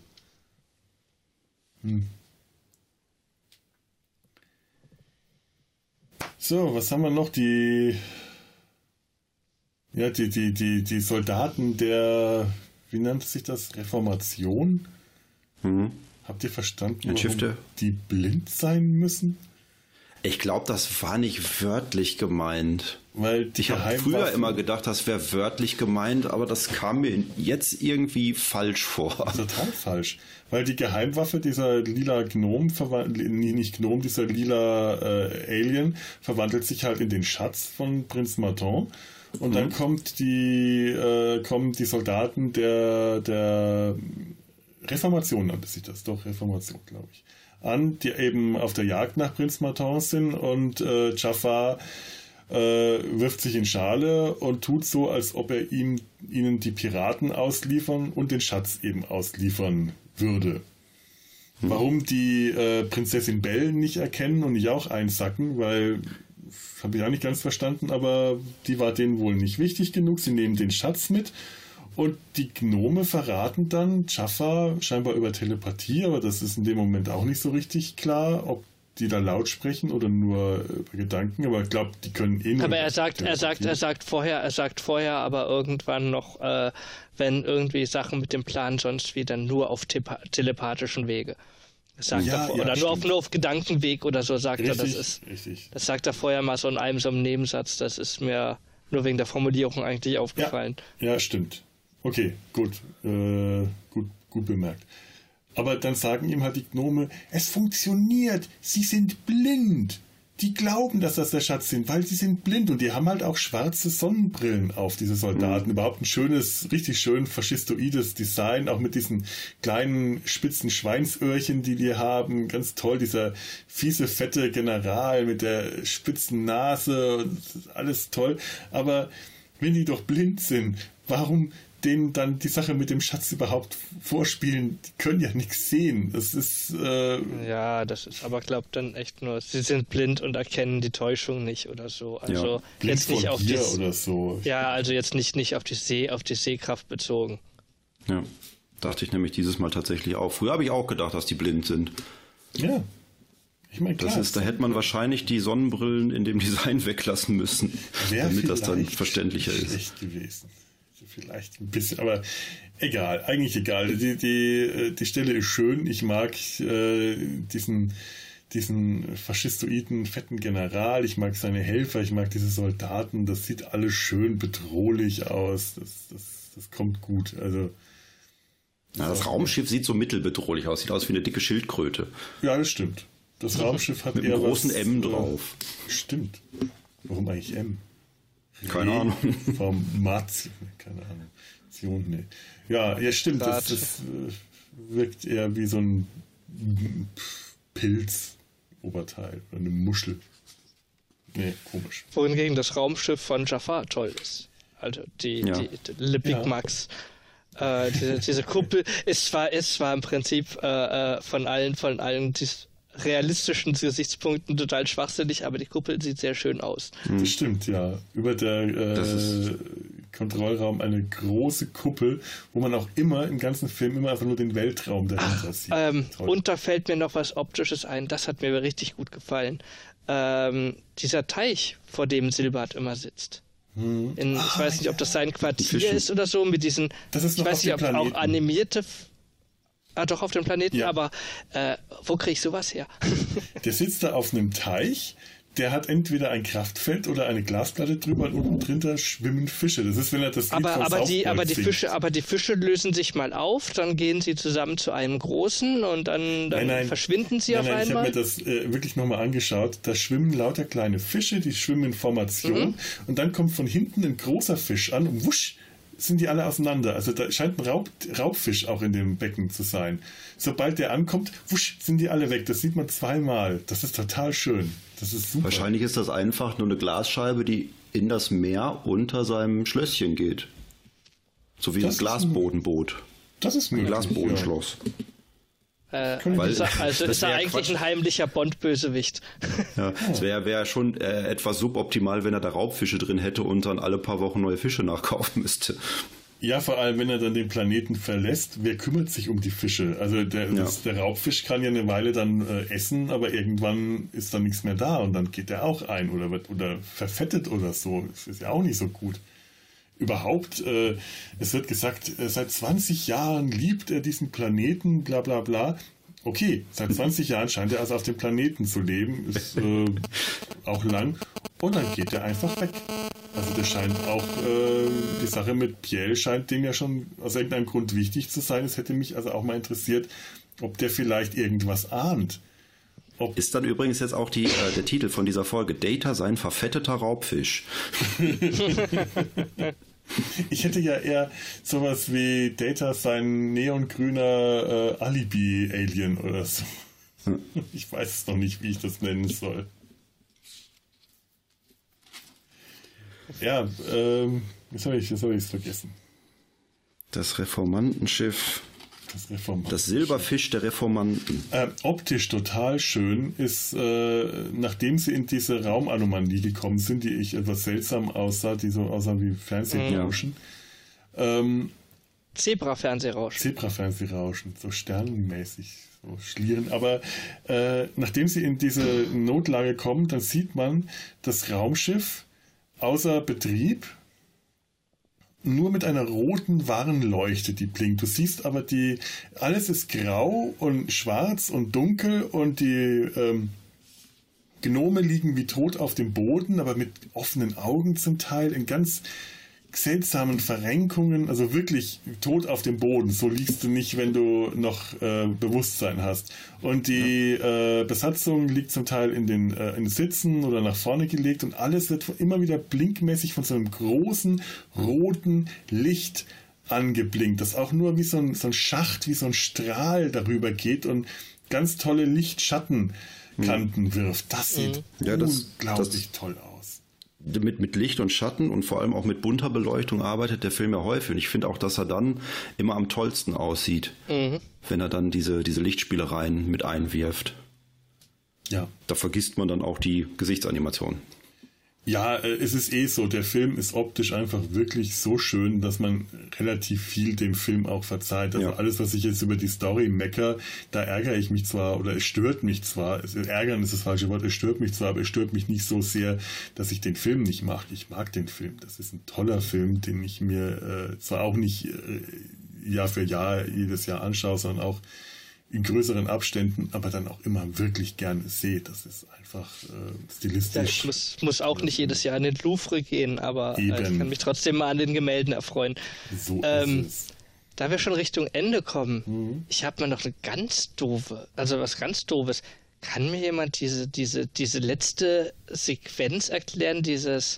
So, was haben wir noch? Die Soldaten der, wie nannte sich das? Reformation? Habt ihr verstanden, warum die blind sein müssen? Ich glaube, das war nicht wörtlich gemeint. Weil ich habe früher immer gedacht, das wäre wörtlich gemeint, aber das kam mir jetzt irgendwie falsch vor. Total falsch. Weil die Geheimwaffe, dieser lila Gnom, dieser lila Alien, verwandelt sich halt in den Schatz von Prinz Martin. Und dann kommen die Soldaten der Reformation, nannte sich das. Doch, Reformation, glaube ich. An, die eben auf der Jagd nach Prinz Martin sind und Jafar wirft sich in Schale und tut so, als ob er ihnen die Piraten ausliefern und den Schatz eben ausliefern würde. Warum die Prinzessin Belle nicht erkennen und nicht auch einsacken, weil, habe ich auch nicht ganz verstanden, aber die war denen wohl nicht wichtig genug. Sie nehmen den Schatz mit. Und die Gnome verraten dann Jafar scheinbar über Telepathie, aber das ist in dem Moment auch nicht so richtig klar, ob die da laut sprechen oder nur über Gedanken, aber ich glaube, die können nur. Aber er sagt vorher, aber irgendwann noch, wenn irgendwie Sachen mit dem Plan sonst wie, dann nur auf telepathischen Wege. Nur auf Gedankenweg oder so sagt er, das ist. Richtig. Das sagt er vorher mal so in einem Nebensatz, das ist mir nur wegen der Formulierung eigentlich aufgefallen. Ja, stimmt. Okay, gut bemerkt. Aber dann sagen ihm halt die Gnome, es funktioniert, sie sind blind. Die glauben, dass das der Schatz sind, weil sie sind blind. Und die haben halt auch schwarze Sonnenbrillen auf, diese Soldaten. Überhaupt ein richtig schön faschistoides Design, auch mit diesen kleinen spitzen Schweinsöhrchen, die haben. Ganz toll, dieser fiese, fette General mit der spitzen Nase. Alles toll. Aber wenn die doch blind sind, warum denen dann die Sache mit dem Schatz überhaupt vorspielen, die können ja nichts sehen. Das ist... ja, das ist aber, glaubt dann echt nur, sie sind blind und erkennen die Täuschung nicht oder so. Also jetzt nicht auf die... oder so. Ja, also jetzt nicht auf die Sehkraft bezogen. Ja, dachte ich nämlich dieses Mal tatsächlich auch. Früher habe ich auch gedacht, dass die blind sind. Ja. Ich meine, klar. Da hätte man wahrscheinlich die Sonnenbrillen in dem Design weglassen müssen, damit das dann verständlicher ist. Schlecht gewesen. Vielleicht ein bisschen, aber egal, eigentlich egal. Die Stelle ist schön. Ich mag diesen faschistoiden, fetten General. Ich mag seine Helfer. Ich mag diese Soldaten. Das sieht alles schön bedrohlich aus. Das kommt gut. Also das Raumschiff sieht so mittelbedrohlich aus. Sieht aus wie eine dicke Schildkröte. Ja, das stimmt. Das Raumschiff hat mit eher einem großen was, M drauf. Stimmt. Warum eigentlich M? Keine Ahnung. Formation, keine Ahnung. Nee. Ja, stimmt. Das wirkt eher wie so ein Pilzoberteil oder eine Muschel. Nee, komisch. Wohingegen das Raumschiff von Jafar toll ist. Also die Le Big Max. Diese Kuppel ist zwar im Prinzip von allen realistischen Gesichtspunkten total schwachsinnig, aber die Kuppel sieht sehr schön aus. Das stimmt, ja. Über der Kontrollraum eine große Kuppel, wo man auch immer im ganzen Film immer einfach nur den Weltraum dahinter sieht. Und da fällt mir noch was Optisches ein, das hat mir richtig gut gefallen. Dieser Teich, vor dem Silbert immer sitzt. Ich weiß nicht, ob das sein Quartier ist oder so, mit diesen, das ist noch ich weiß nicht, ob auch animierte... doch, auf dem Planeten, ja. Aber wo kriege ich sowas her? Der sitzt da auf einem Teich, der hat entweder ein Kraftfeld oder eine Glasplatte drüber und unten drunter schwimmen Fische. Das ist, wenn er das Lied aber die Fische lösen sich mal auf, dann gehen sie zusammen zu einem großen und dann verschwinden sie auf einmal. Ich habe mir das wirklich nochmal angeschaut. Da schwimmen lauter kleine Fische, die schwimmen in Formation und dann kommt von hinten ein großer Fisch an und wusch, sind die alle auseinander. Also da scheint ein Raubfisch auch in dem Becken zu sein. Sobald der ankommt, wusch, sind die alle weg. Das sieht man zweimal. Das ist total schön. Das ist super. Wahrscheinlich ist das einfach nur eine Glasscheibe, die in das Meer unter seinem Schlösschen geht. So wie ein Glasbodenboot. Das ist möglich. Ein Glasbodenschloss. Also ist er eigentlich ein heimlicher Bond-Bösewicht. Ja, es wäre schon etwas suboptimal, wenn er da Raubfische drin hätte und dann alle paar Wochen neue Fische nachkaufen müsste. Ja, vor allem, wenn er dann den Planeten verlässt, wer kümmert sich um die Fische? Also der Raubfisch kann ja eine Weile dann essen, aber irgendwann ist dann nichts mehr da und dann geht er auch ein oder wird verfettet oder so. Das ist ja auch nicht so gut. Überhaupt, es wird gesagt, seit 20 Jahren liebt er diesen Planeten, bla bla bla. Okay, seit 20 Jahren scheint er also auf dem Planeten zu leben, ist auch lang. Und dann geht er einfach weg. Also das scheint auch, die Sache mit Piel scheint dem ja schon aus irgendeinem Grund wichtig zu sein. Es hätte mich also auch mal interessiert, ob der vielleicht irgendwas ahnt. Ist dann übrigens jetzt auch der Titel von dieser Folge, Data sein verfetteter Raubfisch. Ich hätte ja eher sowas wie Data sein neongrüner Alibi-Alien oder so. Ich weiß es noch nicht, wie ich das nennen soll. Ja, jetzt habe ich es vergessen. Das Reformantenschiff. Das Silberfisch der Reformanten. Optisch total schön ist, nachdem sie in diese Raumanomalie gekommen sind, die ich etwas seltsam aussah, die so aussah wie Fernsehrauschen. Zebra-Fernsehrauschen, so sternenmäßig, so schlieren. Aber nachdem sie in diese Notlage kommen, dann sieht man das Raumschiff außer Betrieb nur mit einer roten Warnleuchte, die blinkt. Du siehst aber alles ist grau und schwarz und dunkel und die Gnome liegen wie tot auf dem Boden, aber mit offenen Augen zum Teil, in ganz seltsamen Verrenkungen, also wirklich tot auf dem Boden. So liegst du nicht, wenn du noch Bewusstsein hast. Und die Besatzung liegt zum Teil in den Sitzen oder nach vorne gelegt und alles wird immer wieder blinkmäßig von so einem großen roten Licht angeblinkt, das auch nur wie so ein Schacht, wie so ein Strahl darüber geht und ganz tolle Lichtschattenkanten wirft. Das sieht unglaublich toll aus. mit Licht und Schatten und vor allem auch mit bunter Beleuchtung arbeitet der Film ja häufig. Und ich finde auch, dass er dann immer am tollsten aussieht, wenn er dann diese Lichtspielereien mit einwirft. Ja. Da vergisst man dann auch die Gesichtsanimation. Ja, es ist so, der Film ist optisch einfach wirklich so schön, dass man relativ viel dem Film auch verzeiht. Also alles, was ich jetzt über die Story mecker, da ärgere ich mich zwar, oder es stört mich zwar, ärgern ist das falsche Wort, es stört mich zwar, aber es stört mich nicht so sehr, dass ich den Film nicht mag. Ich mag den Film. Das ist ein toller Film, den ich mir zwar auch nicht Jahr für Jahr jedes Jahr anschaue, sondern auch in größeren Abständen, aber dann auch immer wirklich gerne sehe. Das ist einfach stilistisch. Ja, ich muss auch nicht jedes Jahr in den Louvre gehen, aber ich kann mich trotzdem mal an den Gemälden erfreuen. So ist es. Da wir schon Richtung Ende kommen, ich habe mal noch eine ganz doofe, also was ganz Doofes. Kann mir jemand diese letzte Sequenz erklären, dieser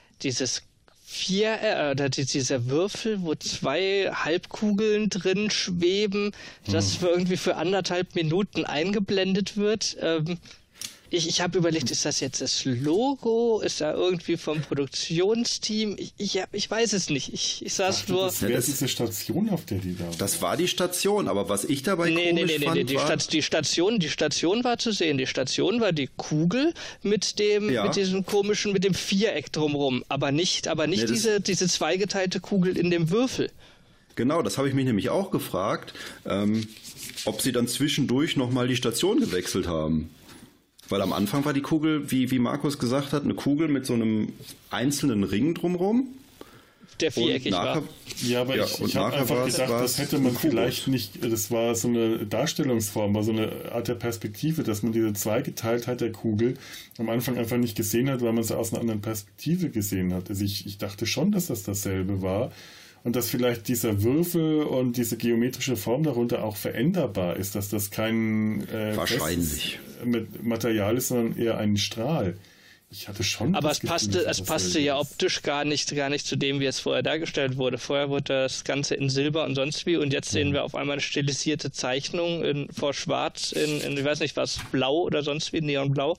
Würfel, wo 2 Halbkugeln drin schweben, das irgendwie für 1,5 Minuten eingeblendet wird. Ich habe überlegt, ist das jetzt das Logo? Ist da irgendwie vom Produktionsteam? Ich weiß es nicht. Ich saß nur... Das wäre diese Station, auf der die da war. Das war die Station, aber was ich dabei komisch fand, die Station war zu sehen. Die Station war die Kugel mit diesem komischen, mit dem Viereck drumrum, aber nicht diese zweigeteilte Kugel in dem Würfel. Genau, das habe ich mich nämlich auch gefragt, ob sie dann zwischendurch nochmal die Station gewechselt haben. Weil am Anfang war die Kugel, wie Markus gesagt hat, eine Kugel mit so einem einzelnen Ring drumherum. Der viereckig war. Ja, aber ich habe einfach gedacht, das hätte man vielleicht nicht, das war so eine Darstellungsform, war so eine Art der Perspektive, dass man diese Zweigeteiltheit der Kugel am Anfang einfach nicht gesehen hat, weil man sie aus einer anderen Perspektive gesehen hat. Also ich dachte schon, dass das dasselbe war. Und dass vielleicht dieser Würfel und diese geometrische Form darunter auch veränderbar ist, dass das kein wahrscheinlich Material ist, sondern eher ein Strahl. Ich hatte schon. Aber es passte ja optisch gar nicht zu dem, wie es vorher dargestellt wurde. Vorher wurde das Ganze in Silber und sonst wie, und jetzt sehen wir auf einmal eine stilisierte Zeichnung vor Schwarz in ich weiß nicht was, Blau oder sonst wie, Neonblau.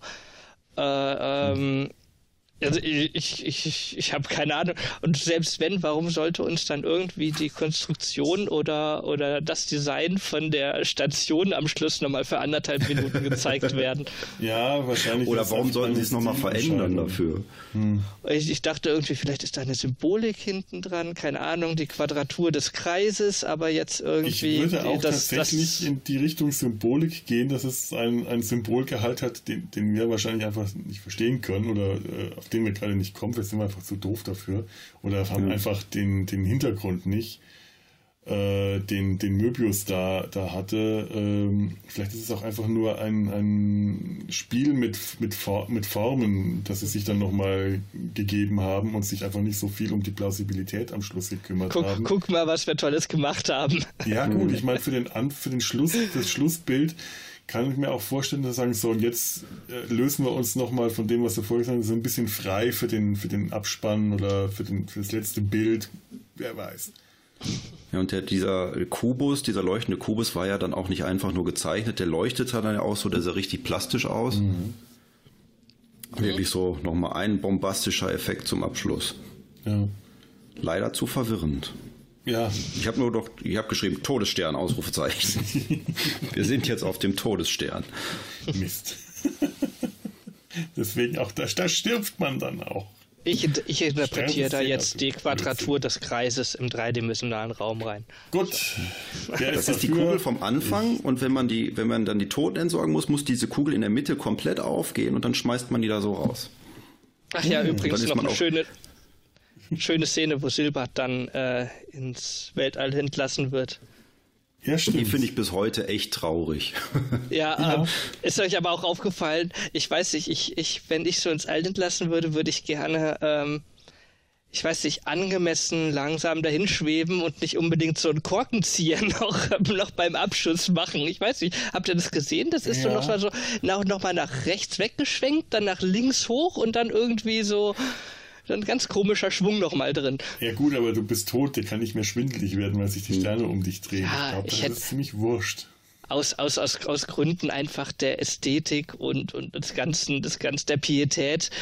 Also ich habe keine Ahnung. Und selbst wenn, warum sollte uns dann irgendwie die Konstruktion oder das Design von der Station am Schluss nochmal für 1,5 Minuten gezeigt werden? Ja, wahrscheinlich. Oder warum sollten sie es nochmal verändern dafür? Ich dachte irgendwie, vielleicht ist da eine Symbolik hinten dran, keine Ahnung, die Quadratur des Kreises, aber jetzt irgendwie... Ich würde auch tatsächlich in die Richtung Symbolik gehen, dass es einen Symbolgehalt hat, den wir wahrscheinlich einfach nicht verstehen können oder auf den wir gerade nicht kommen, vielleicht sind wir einfach zu doof dafür oder haben einfach den Hintergrund nicht, den Möbius da hatte. Vielleicht ist es auch einfach nur ein Spiel mit Formen, dass sie sich dann nochmal gegeben haben und sich einfach nicht so viel um die Plausibilität am Schluss gekümmert haben. Guck mal, was wir Tolles gemacht haben. Ja gut, ich meine für den Schluss, das Schlussbild kann ich mir auch vorstellen, dass sagen, so, und jetzt lösen wir uns nochmal von dem, was wir vorher gesagt haben, so ein bisschen frei für den Abspann oder für das letzte Bild. Wer weiß. Ja, und dieser leuchtende Kubus war ja dann auch nicht einfach nur gezeichnet, der leuchtet dann ja auch so, der sah richtig plastisch aus. Wirklich so nochmal ein bombastischer Effekt zum Abschluss. Ja. Leider zu verwirrend. Ja. Ich habe geschrieben, Todesstern, Ausrufezeichen. Wir sind jetzt auf dem Todesstern. Mist. Deswegen auch, da stirbt man dann auch. Ich interpretiere da jetzt die Quadratur des Kreises im dreidimensionalen Raum rein. Gut. Das ist die Kugel vom Anfang, und wenn man dann die Toten entsorgen muss diese Kugel in der Mitte komplett aufgehen und dann schmeißt man die da so raus. Ach ja, übrigens noch eine schöne Szene, wo Silbert dann ins Weltall entlassen wird. Ja, stimmt. Die finde ich bis heute echt traurig. Ja. Ist euch aber auch aufgefallen, ich weiß nicht, wenn ich so ins All entlassen würde ich gerne, ich weiß nicht, angemessen langsam dahin schweben und nicht unbedingt so einen Korkenzieher noch beim Abschuss machen. Ich weiß nicht, habt ihr das gesehen? Das ist so noch mal nach rechts weggeschwenkt, dann nach links hoch und dann irgendwie so... Ein ganz komischer Schwung nochmal drin. Ja gut, aber du bist tot, der kann nicht mehr schwindelig werden, weil sich die Sterne um dich drehen. Ja, ich glaube, das ist ziemlich wurscht. Aus Gründen einfach der Ästhetik und des Ganzen, der Pietät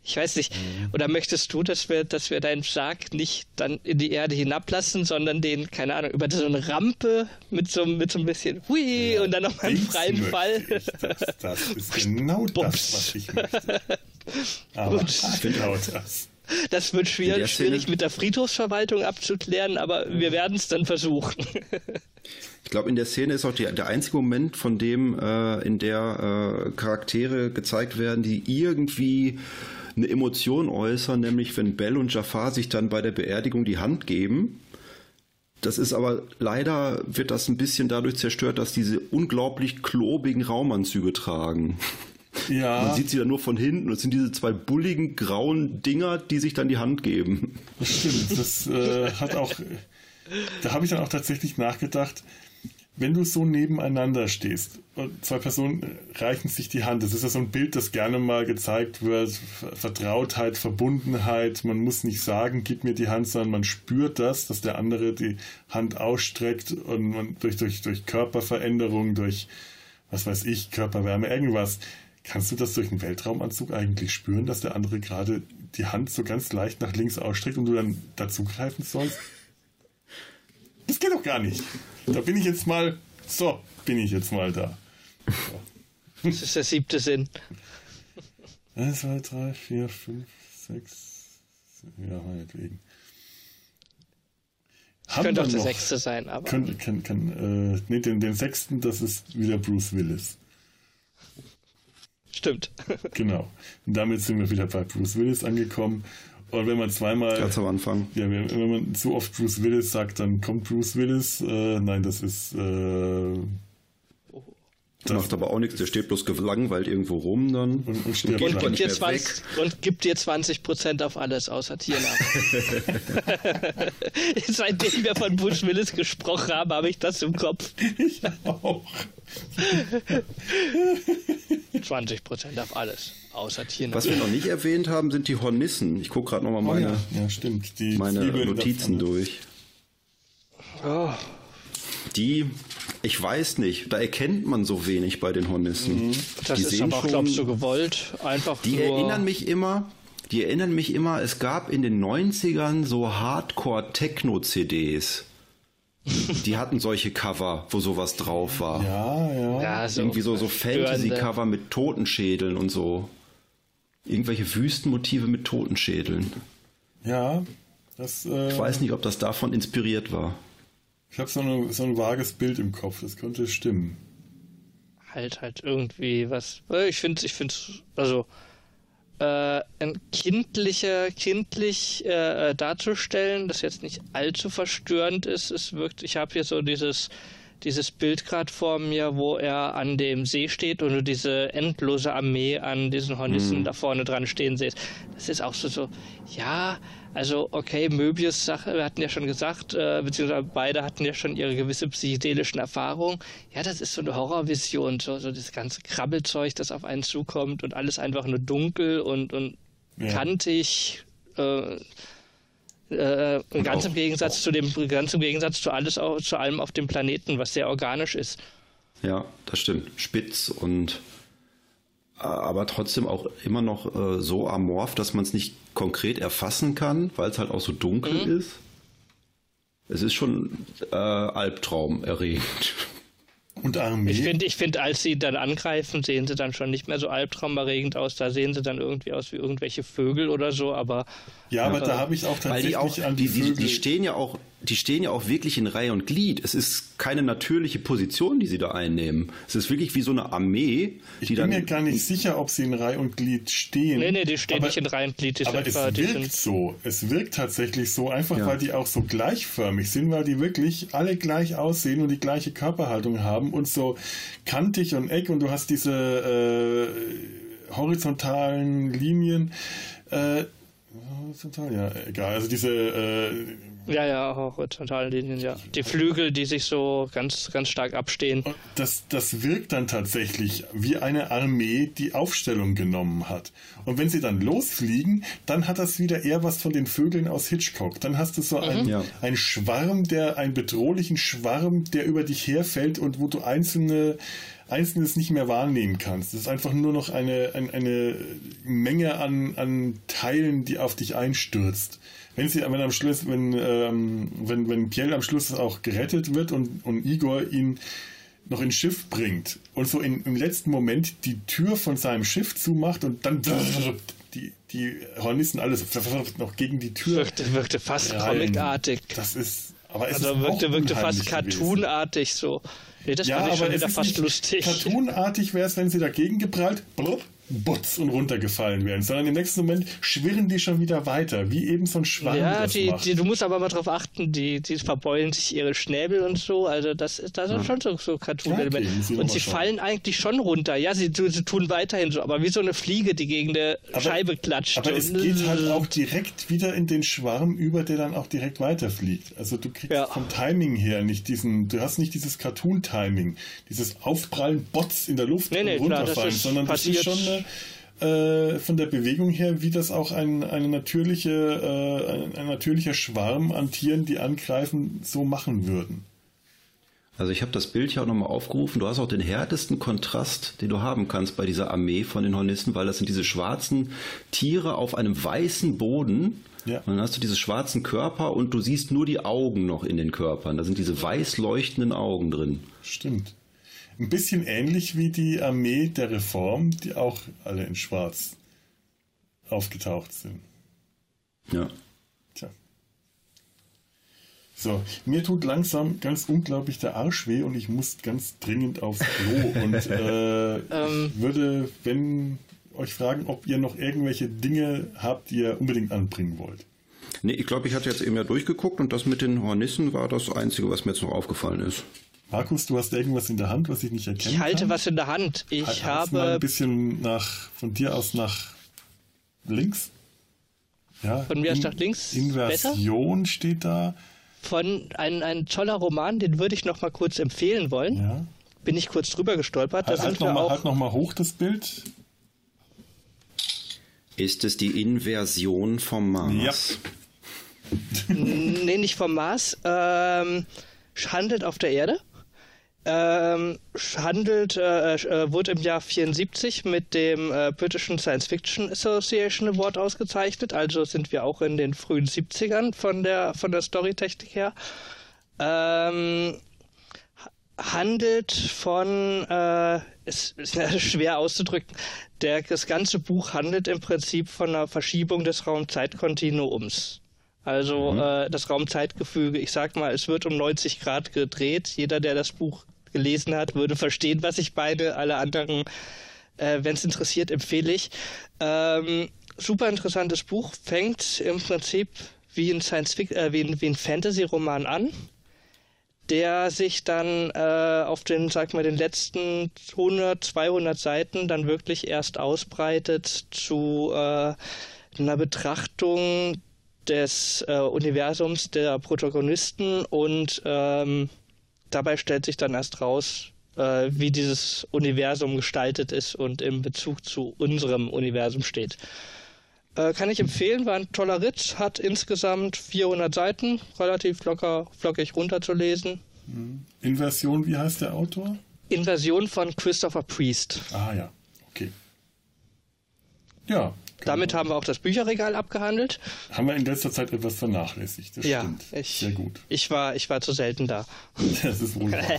Ich weiß nicht. Oder möchtest du, dass wir deinen Sarg nicht dann in die Erde hinablassen, sondern den, keine Ahnung, über so eine Rampe mit so ein bisschen hui und dann nochmal einen freien Fall. Das ist genau das, was ich möchte. Aber genau das. Das wird schwierig mit der Friedhofsverwaltung abzuklären, aber wir werden es dann versuchen. Ich glaube, in der Szene ist auch der einzige Moment, von dem in der Charaktere gezeigt werden, die irgendwie eine Emotion äußern, nämlich wenn Bell und Jafar sich dann bei der Beerdigung die Hand geben. Das ist aber leider, wird das ein bisschen dadurch zerstört, dass diese unglaublich klobigen Raumanzüge tragen. Ja. Man sieht sie dann nur von hinten und es sind diese zwei bulligen, grauen Dinger, die sich dann die Hand geben. Das stimmt, das hat auch, da habe ich dann auch tatsächlich nachgedacht, wenn du so nebeneinander stehst und zwei Personen reichen sich die Hand, das ist ja so ein Bild, das gerne mal gezeigt wird, Vertrautheit, Verbundenheit, man muss nicht sagen, gib mir die Hand, sondern man spürt das, dass der andere die Hand ausstreckt und man durch Körperveränderung, durch, was weiß ich, Körperwärme, irgendwas. Kannst du das durch einen Weltraumanzug eigentlich spüren, dass der andere gerade die Hand so ganz leicht nach links ausstreckt und du dann dazugreifen sollst? Das geht doch gar nicht. Da bin ich jetzt mal da. So. Das ist der 7. Sinn. 1, 2, 3, 4, 5, 6. Ja, meinetwegen. Könnte auch der 6. sein, aber. Den 6. das ist wieder Bruce Willis. Stimmt. Genau. Und damit sind wir wieder bei Bruce Willis angekommen. Und wenn man zweimal... Ganz am Anfang. Ja, wenn man zu oft Bruce Willis sagt, dann kommt Bruce Willis. Nein, das ist... Das macht aber auch nichts, der steht bloß gelangweilt irgendwo rum dann. Und stirbt und gibt dir 20% auf alles, außer Tiernahrung. Seitdem wir von Bruce Willis gesprochen haben, habe ich das im Kopf. Ich auch. 20% auf alles, außer Tiernahrung. Was wir noch nicht erwähnt haben, sind die Hornissen. Ich gucke gerade nochmal meine Notizen durch. Oh. Die, ich weiß nicht, da erkennt man so wenig bei den Hornissen. Das die ist aber auch, glaubst du, gewollt. Einfach die erinnern mich immer, es gab in den 90ern so Hardcore-Techno-CDs. Die hatten solche Cover, wo sowas drauf war. Ja. so irgendwie so Fantasy-Cover mit Totenschädeln und so. Irgendwelche Wüstenmotive mit Totenschädeln. Ja, das... ich weiß nicht, ob das davon inspiriert war. Ich habe so ein vages Bild im Kopf, das könnte stimmen. Halt irgendwie was... Ich finde also kindlich darzustellen, das jetzt nicht allzu verstörend ist. Es wirkt, ich habe hier so dieses Bild gerade vor mir, wo er an dem See steht und du diese endlose Armee an diesen Hornissen da vorne dran stehen siehst. Das ist auch so, ja, also okay, Möbius-Sache, wir hatten ja schon gesagt, beziehungsweise beide hatten ja schon ihre gewisse psychedelischen Erfahrungen. Ja, das ist so eine Horrorvision, so das ganze Krabbelzeug, das auf einen zukommt und alles einfach nur dunkel und kantig. Ganz im Gegensatz zu allem auf dem Planeten, was sehr organisch ist. Ja, das stimmt. Spitz und aber trotzdem auch immer noch so amorph, dass man es nicht konkret erfassen kann, weil es halt auch so dunkel ist. Es ist schon albtraumerregend. Und Armee? Ich finde, als sie dann angreifen, sehen sie dann schon nicht mehr so albtraumerregend aus. Da sehen sie dann irgendwie aus wie irgendwelche Vögel oder so, aber... Ja, aber da habe ich auch tatsächlich an die Vögel... Die stehen ja auch wirklich in Reihe und Glied. Es ist keine natürliche Position, die sie da einnehmen. Es ist wirklich wie so eine Armee, Ich bin mir gar nicht sicher, ob sie in Reihe und Glied stehen. Nee, die stehen nicht in Reihe und Glied. Aber es wirkt so. Es wirkt tatsächlich so, einfach weil die auch so gleichförmig sind, weil die wirklich alle gleich aussehen und die gleiche Körperhaltung haben und so kantig und eck und du hast diese horizontalen Linien. Horizontal, ja, egal. Also diese... horizontale Linien, ja. Die Flügel, die sich so ganz, ganz stark abstehen. Das wirkt dann tatsächlich wie eine Armee, die Aufstellung genommen hat. Und wenn sie dann losfliegen, dann hat das wieder eher was von den Vögeln aus Hitchcock. Dann hast du so einen Schwarm, einen bedrohlichen Schwarm, der über dich herfällt und wo du einzelne Einzelnes nicht mehr wahrnehmen kannst. Es ist einfach nur noch eine Menge an Teilen, die auf dich einstürzt. Wenn Pjell am Schluss auch gerettet wird und Igor ihn noch ins Schiff bringt und so im letzten Moment die Tür von seinem Schiff zumacht und dann die Hornissen alles noch gegen die Tür wirkte fast comicartig. Das ist, aber es also ist wirkte fast cartoonartig so. Nee, das fand ich schon wieder fast lustig. Cartoonartig wäre es, wenn sie dagegen geprallt, butz und runtergefallen wären, sondern im nächsten Moment schwirren die schon wieder weiter, wie eben so ein Schwarm. Ja, du musst aber mal drauf achten, die verbeulen sich ihre Schnäbel und so, also das ist schon so Cartoon-Element. Okay, und sie fallen eigentlich schon runter, ja, sie tun weiterhin so, aber wie so eine Fliege, die gegen eine Scheibe klatscht. Aber es geht halt auch direkt wieder in den Schwarm über, der dann auch direkt weiterfliegt. Also du kriegst vom Timing her nicht du hast nicht dieses Cartoon-Timing, dieses Aufprallen, Bots in der Luft und runterfallen, sondern das ist schon von der Bewegung her, wie das auch ein natürlicher Schwarm an Tieren, die angreifen, so machen würden. Also ich habe das Bild ja auch nochmal aufgerufen. Du hast auch den härtesten Kontrast, den du haben kannst bei dieser Armee von den Hornissen, weil das sind diese schwarzen Tiere auf einem weißen Boden. Ja. Und dann hast du diese schwarzen Körper und du siehst nur die Augen noch in den Körpern. Da sind diese weiß leuchtenden Augen drin. Stimmt. Ein bisschen ähnlich wie die Armee der Reform, die auch alle in Schwarz aufgetaucht sind. Ja. Tja. So, mir tut langsam ganz unglaublich der Arsch weh und ich muss ganz dringend aufs Klo und würde, wenn euch fragen, ob ihr noch irgendwelche Dinge habt, die ihr unbedingt anbringen wollt. Nee, ich glaube, ich hatte jetzt eben ja durchgeguckt und das mit den Hornissen war das Einzige, was mir jetzt noch aufgefallen ist. Markus, du hast irgendwas in der Hand, was ich nicht erkenne. Ich halte was in der Hand. Ich habe mal ein bisschen von dir aus nach links. Ja, von mir aus nach links. Inversion besser? Steht da. Von ein toller Roman, den würde ich noch mal kurz empfehlen wollen. Ja. Bin ich kurz drüber gestolpert. Halt noch mal hoch das Bild. Ist es die Inversion vom Mars? Ja. Nee, nicht vom Mars. Handelt auf der Erde. Wurde im Jahr 1974 mit dem British Science Fiction Association Award ausgezeichnet, also sind wir auch in den frühen 70ern von der Storytechnik her. Handelt von, es ist schwer auszudrücken, das ganze Buch handelt im Prinzip von einer Verschiebung des Raum-Zeit-Kontinuums. Also das Raum-Zeitgefüge, ich sag mal, es wird um 90 Grad gedreht. Jeder, der das Buch gelesen hat, würde verstehen, was ich meine. Alle anderen, wenn es interessiert, empfehle ich. Super interessantes Buch, fängt im Prinzip wie ein wie ein Fantasy-Roman an, der sich dann auf den letzten 100, 200 Seiten dann wirklich erst ausbreitet zu einer Betrachtung des Universums der Protagonisten und dabei stellt sich dann erst raus, wie dieses Universum gestaltet ist und im Bezug zu unserem Universum steht. Kann ich empfehlen, war ein toller Ritt, hat insgesamt 400 Seiten, relativ flockig runterzulesen. Inversion, wie heißt der Autor? Inversion von Christopher Priest. Ah ja, okay. Ja. Damit haben wir auch das Bücherregal abgehandelt. Haben wir in letzter Zeit etwas vernachlässigt, das stimmt. Sehr gut. Ich war zu selten da. Das ist wohl wahr.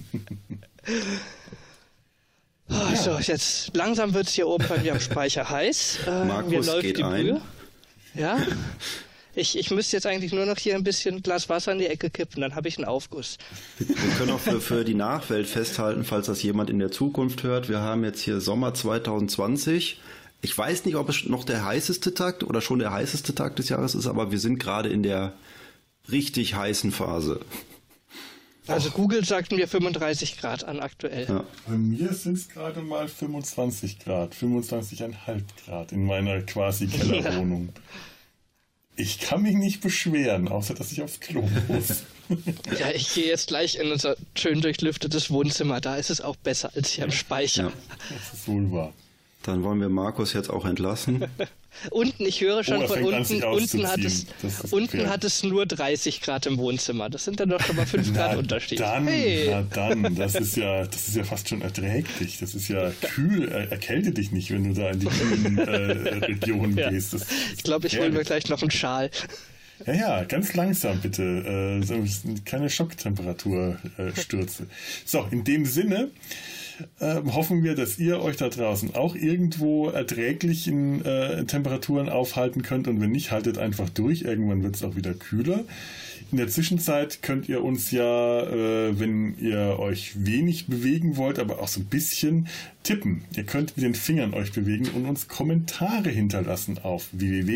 So, jetzt langsam wird es hier oben bei mir am Speicher heiß. Markus läuft geht die Brühe. Ja. Ich müsste jetzt eigentlich nur noch hier ein bisschen Glas Wasser in die Ecke kippen, dann habe ich einen Aufguss. Wir können auch für die Nachwelt festhalten, falls das jemand in der Zukunft hört. Wir haben jetzt hier Sommer 2020. Ich weiß nicht, ob es noch der heißeste Tag oder schon der heißeste Tag des Jahres ist, aber wir sind gerade in der richtig heißen Phase. Also Google sagt mir 35 Grad an aktuell. Ja. Bei mir sind es gerade mal 25 Grad, 25,5 Grad in meiner quasi Kellerwohnung. Ich kann mich nicht beschweren, außer dass ich aufs Klo muss. Ja, ich gehe jetzt gleich in unser schön durchlüftetes Wohnzimmer. Da ist es auch besser als hier im Speicher. Ja. Das ist wohl wahr. Dann wollen wir Markus jetzt auch entlassen. Unten, ich höre schon von unten, unten hat es nur 30 Grad im Wohnzimmer. Das sind dann doch schon mal 5 Grad Unterschied. Na dann, das ist ja fast schon erträglich. Das ist ja kühl, erkälte dich nicht, wenn du da in die kühlen Regionen gehst. Ich glaube, ich hole mir gleich noch einen Schal. Ja, ganz langsam bitte. Keine Schocktemperaturstürze. So, in dem Sinne hoffen wir, dass ihr euch da draußen auch irgendwo erträglichen Temperaturen aufhalten könnt, und wenn nicht, haltet einfach durch. Irgendwann wird es auch wieder kühler. In der Zwischenzeit könnt ihr uns ja, wenn ihr euch wenig bewegen wollt, aber auch so ein bisschen tippen. Ihr könnt mit den Fingern euch bewegen und uns Kommentare hinterlassen auf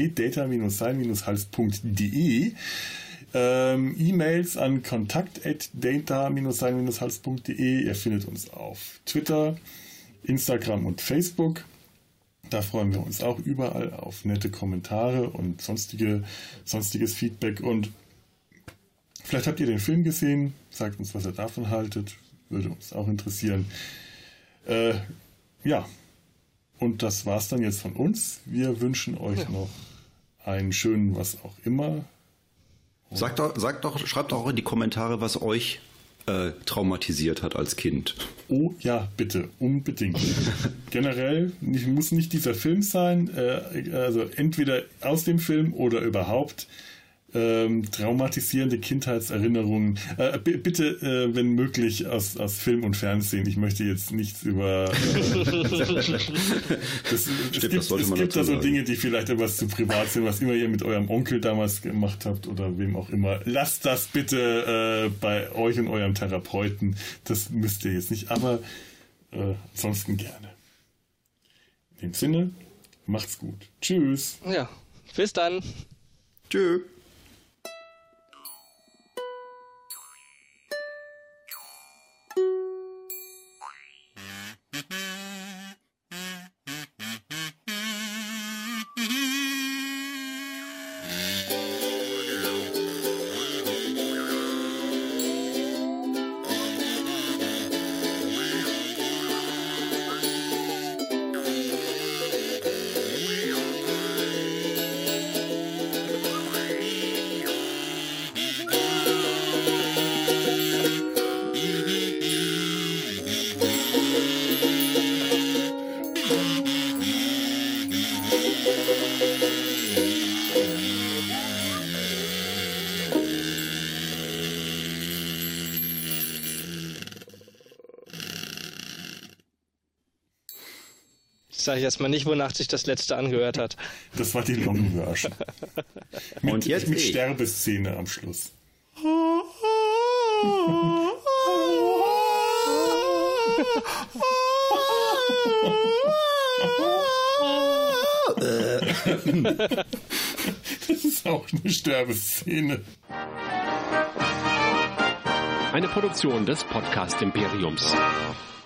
www.data-sein-hals.de. E-Mails an kontakt@data-sein-hals.de. Ihr findet uns auf Twitter, Instagram und Facebook. Da freuen wir uns auch überall auf nette Kommentare und sonstiges Feedback. Und vielleicht habt ihr den Film gesehen, sagt uns, was ihr davon haltet. Würde uns auch interessieren. Ja, und das war's dann jetzt von uns. Wir wünschen euch noch einen schönen was auch immer. Schreibt doch auch in die Kommentare, was euch traumatisiert hat als Kind. Oh ja, bitte, unbedingt. Generell muss nicht dieser Film sein, also entweder aus dem Film oder überhaupt traumatisierende Kindheitserinnerungen. Bitte, wenn möglich, aus Film und Fernsehen. Ich möchte jetzt nichts über... es gibt da so Dinge, die vielleicht etwas zu privat sind, was immer ihr mit eurem Onkel damals gemacht habt oder wem auch immer. Lasst das bitte bei euch und eurem Therapeuten. Das müsst ihr jetzt nicht, aber ansonsten gerne. In dem Sinne, macht's gut. Tschüss. Ja, bis dann. Tschüss. Sag ich erstmal nicht, wonach sich das letzte angehört hat. Das war die Long Version. Und jetzt mit Sterbeszene am Schluss. Das ist auch eine Sterbeszene. Eine Produktion des Podcast Imperiums.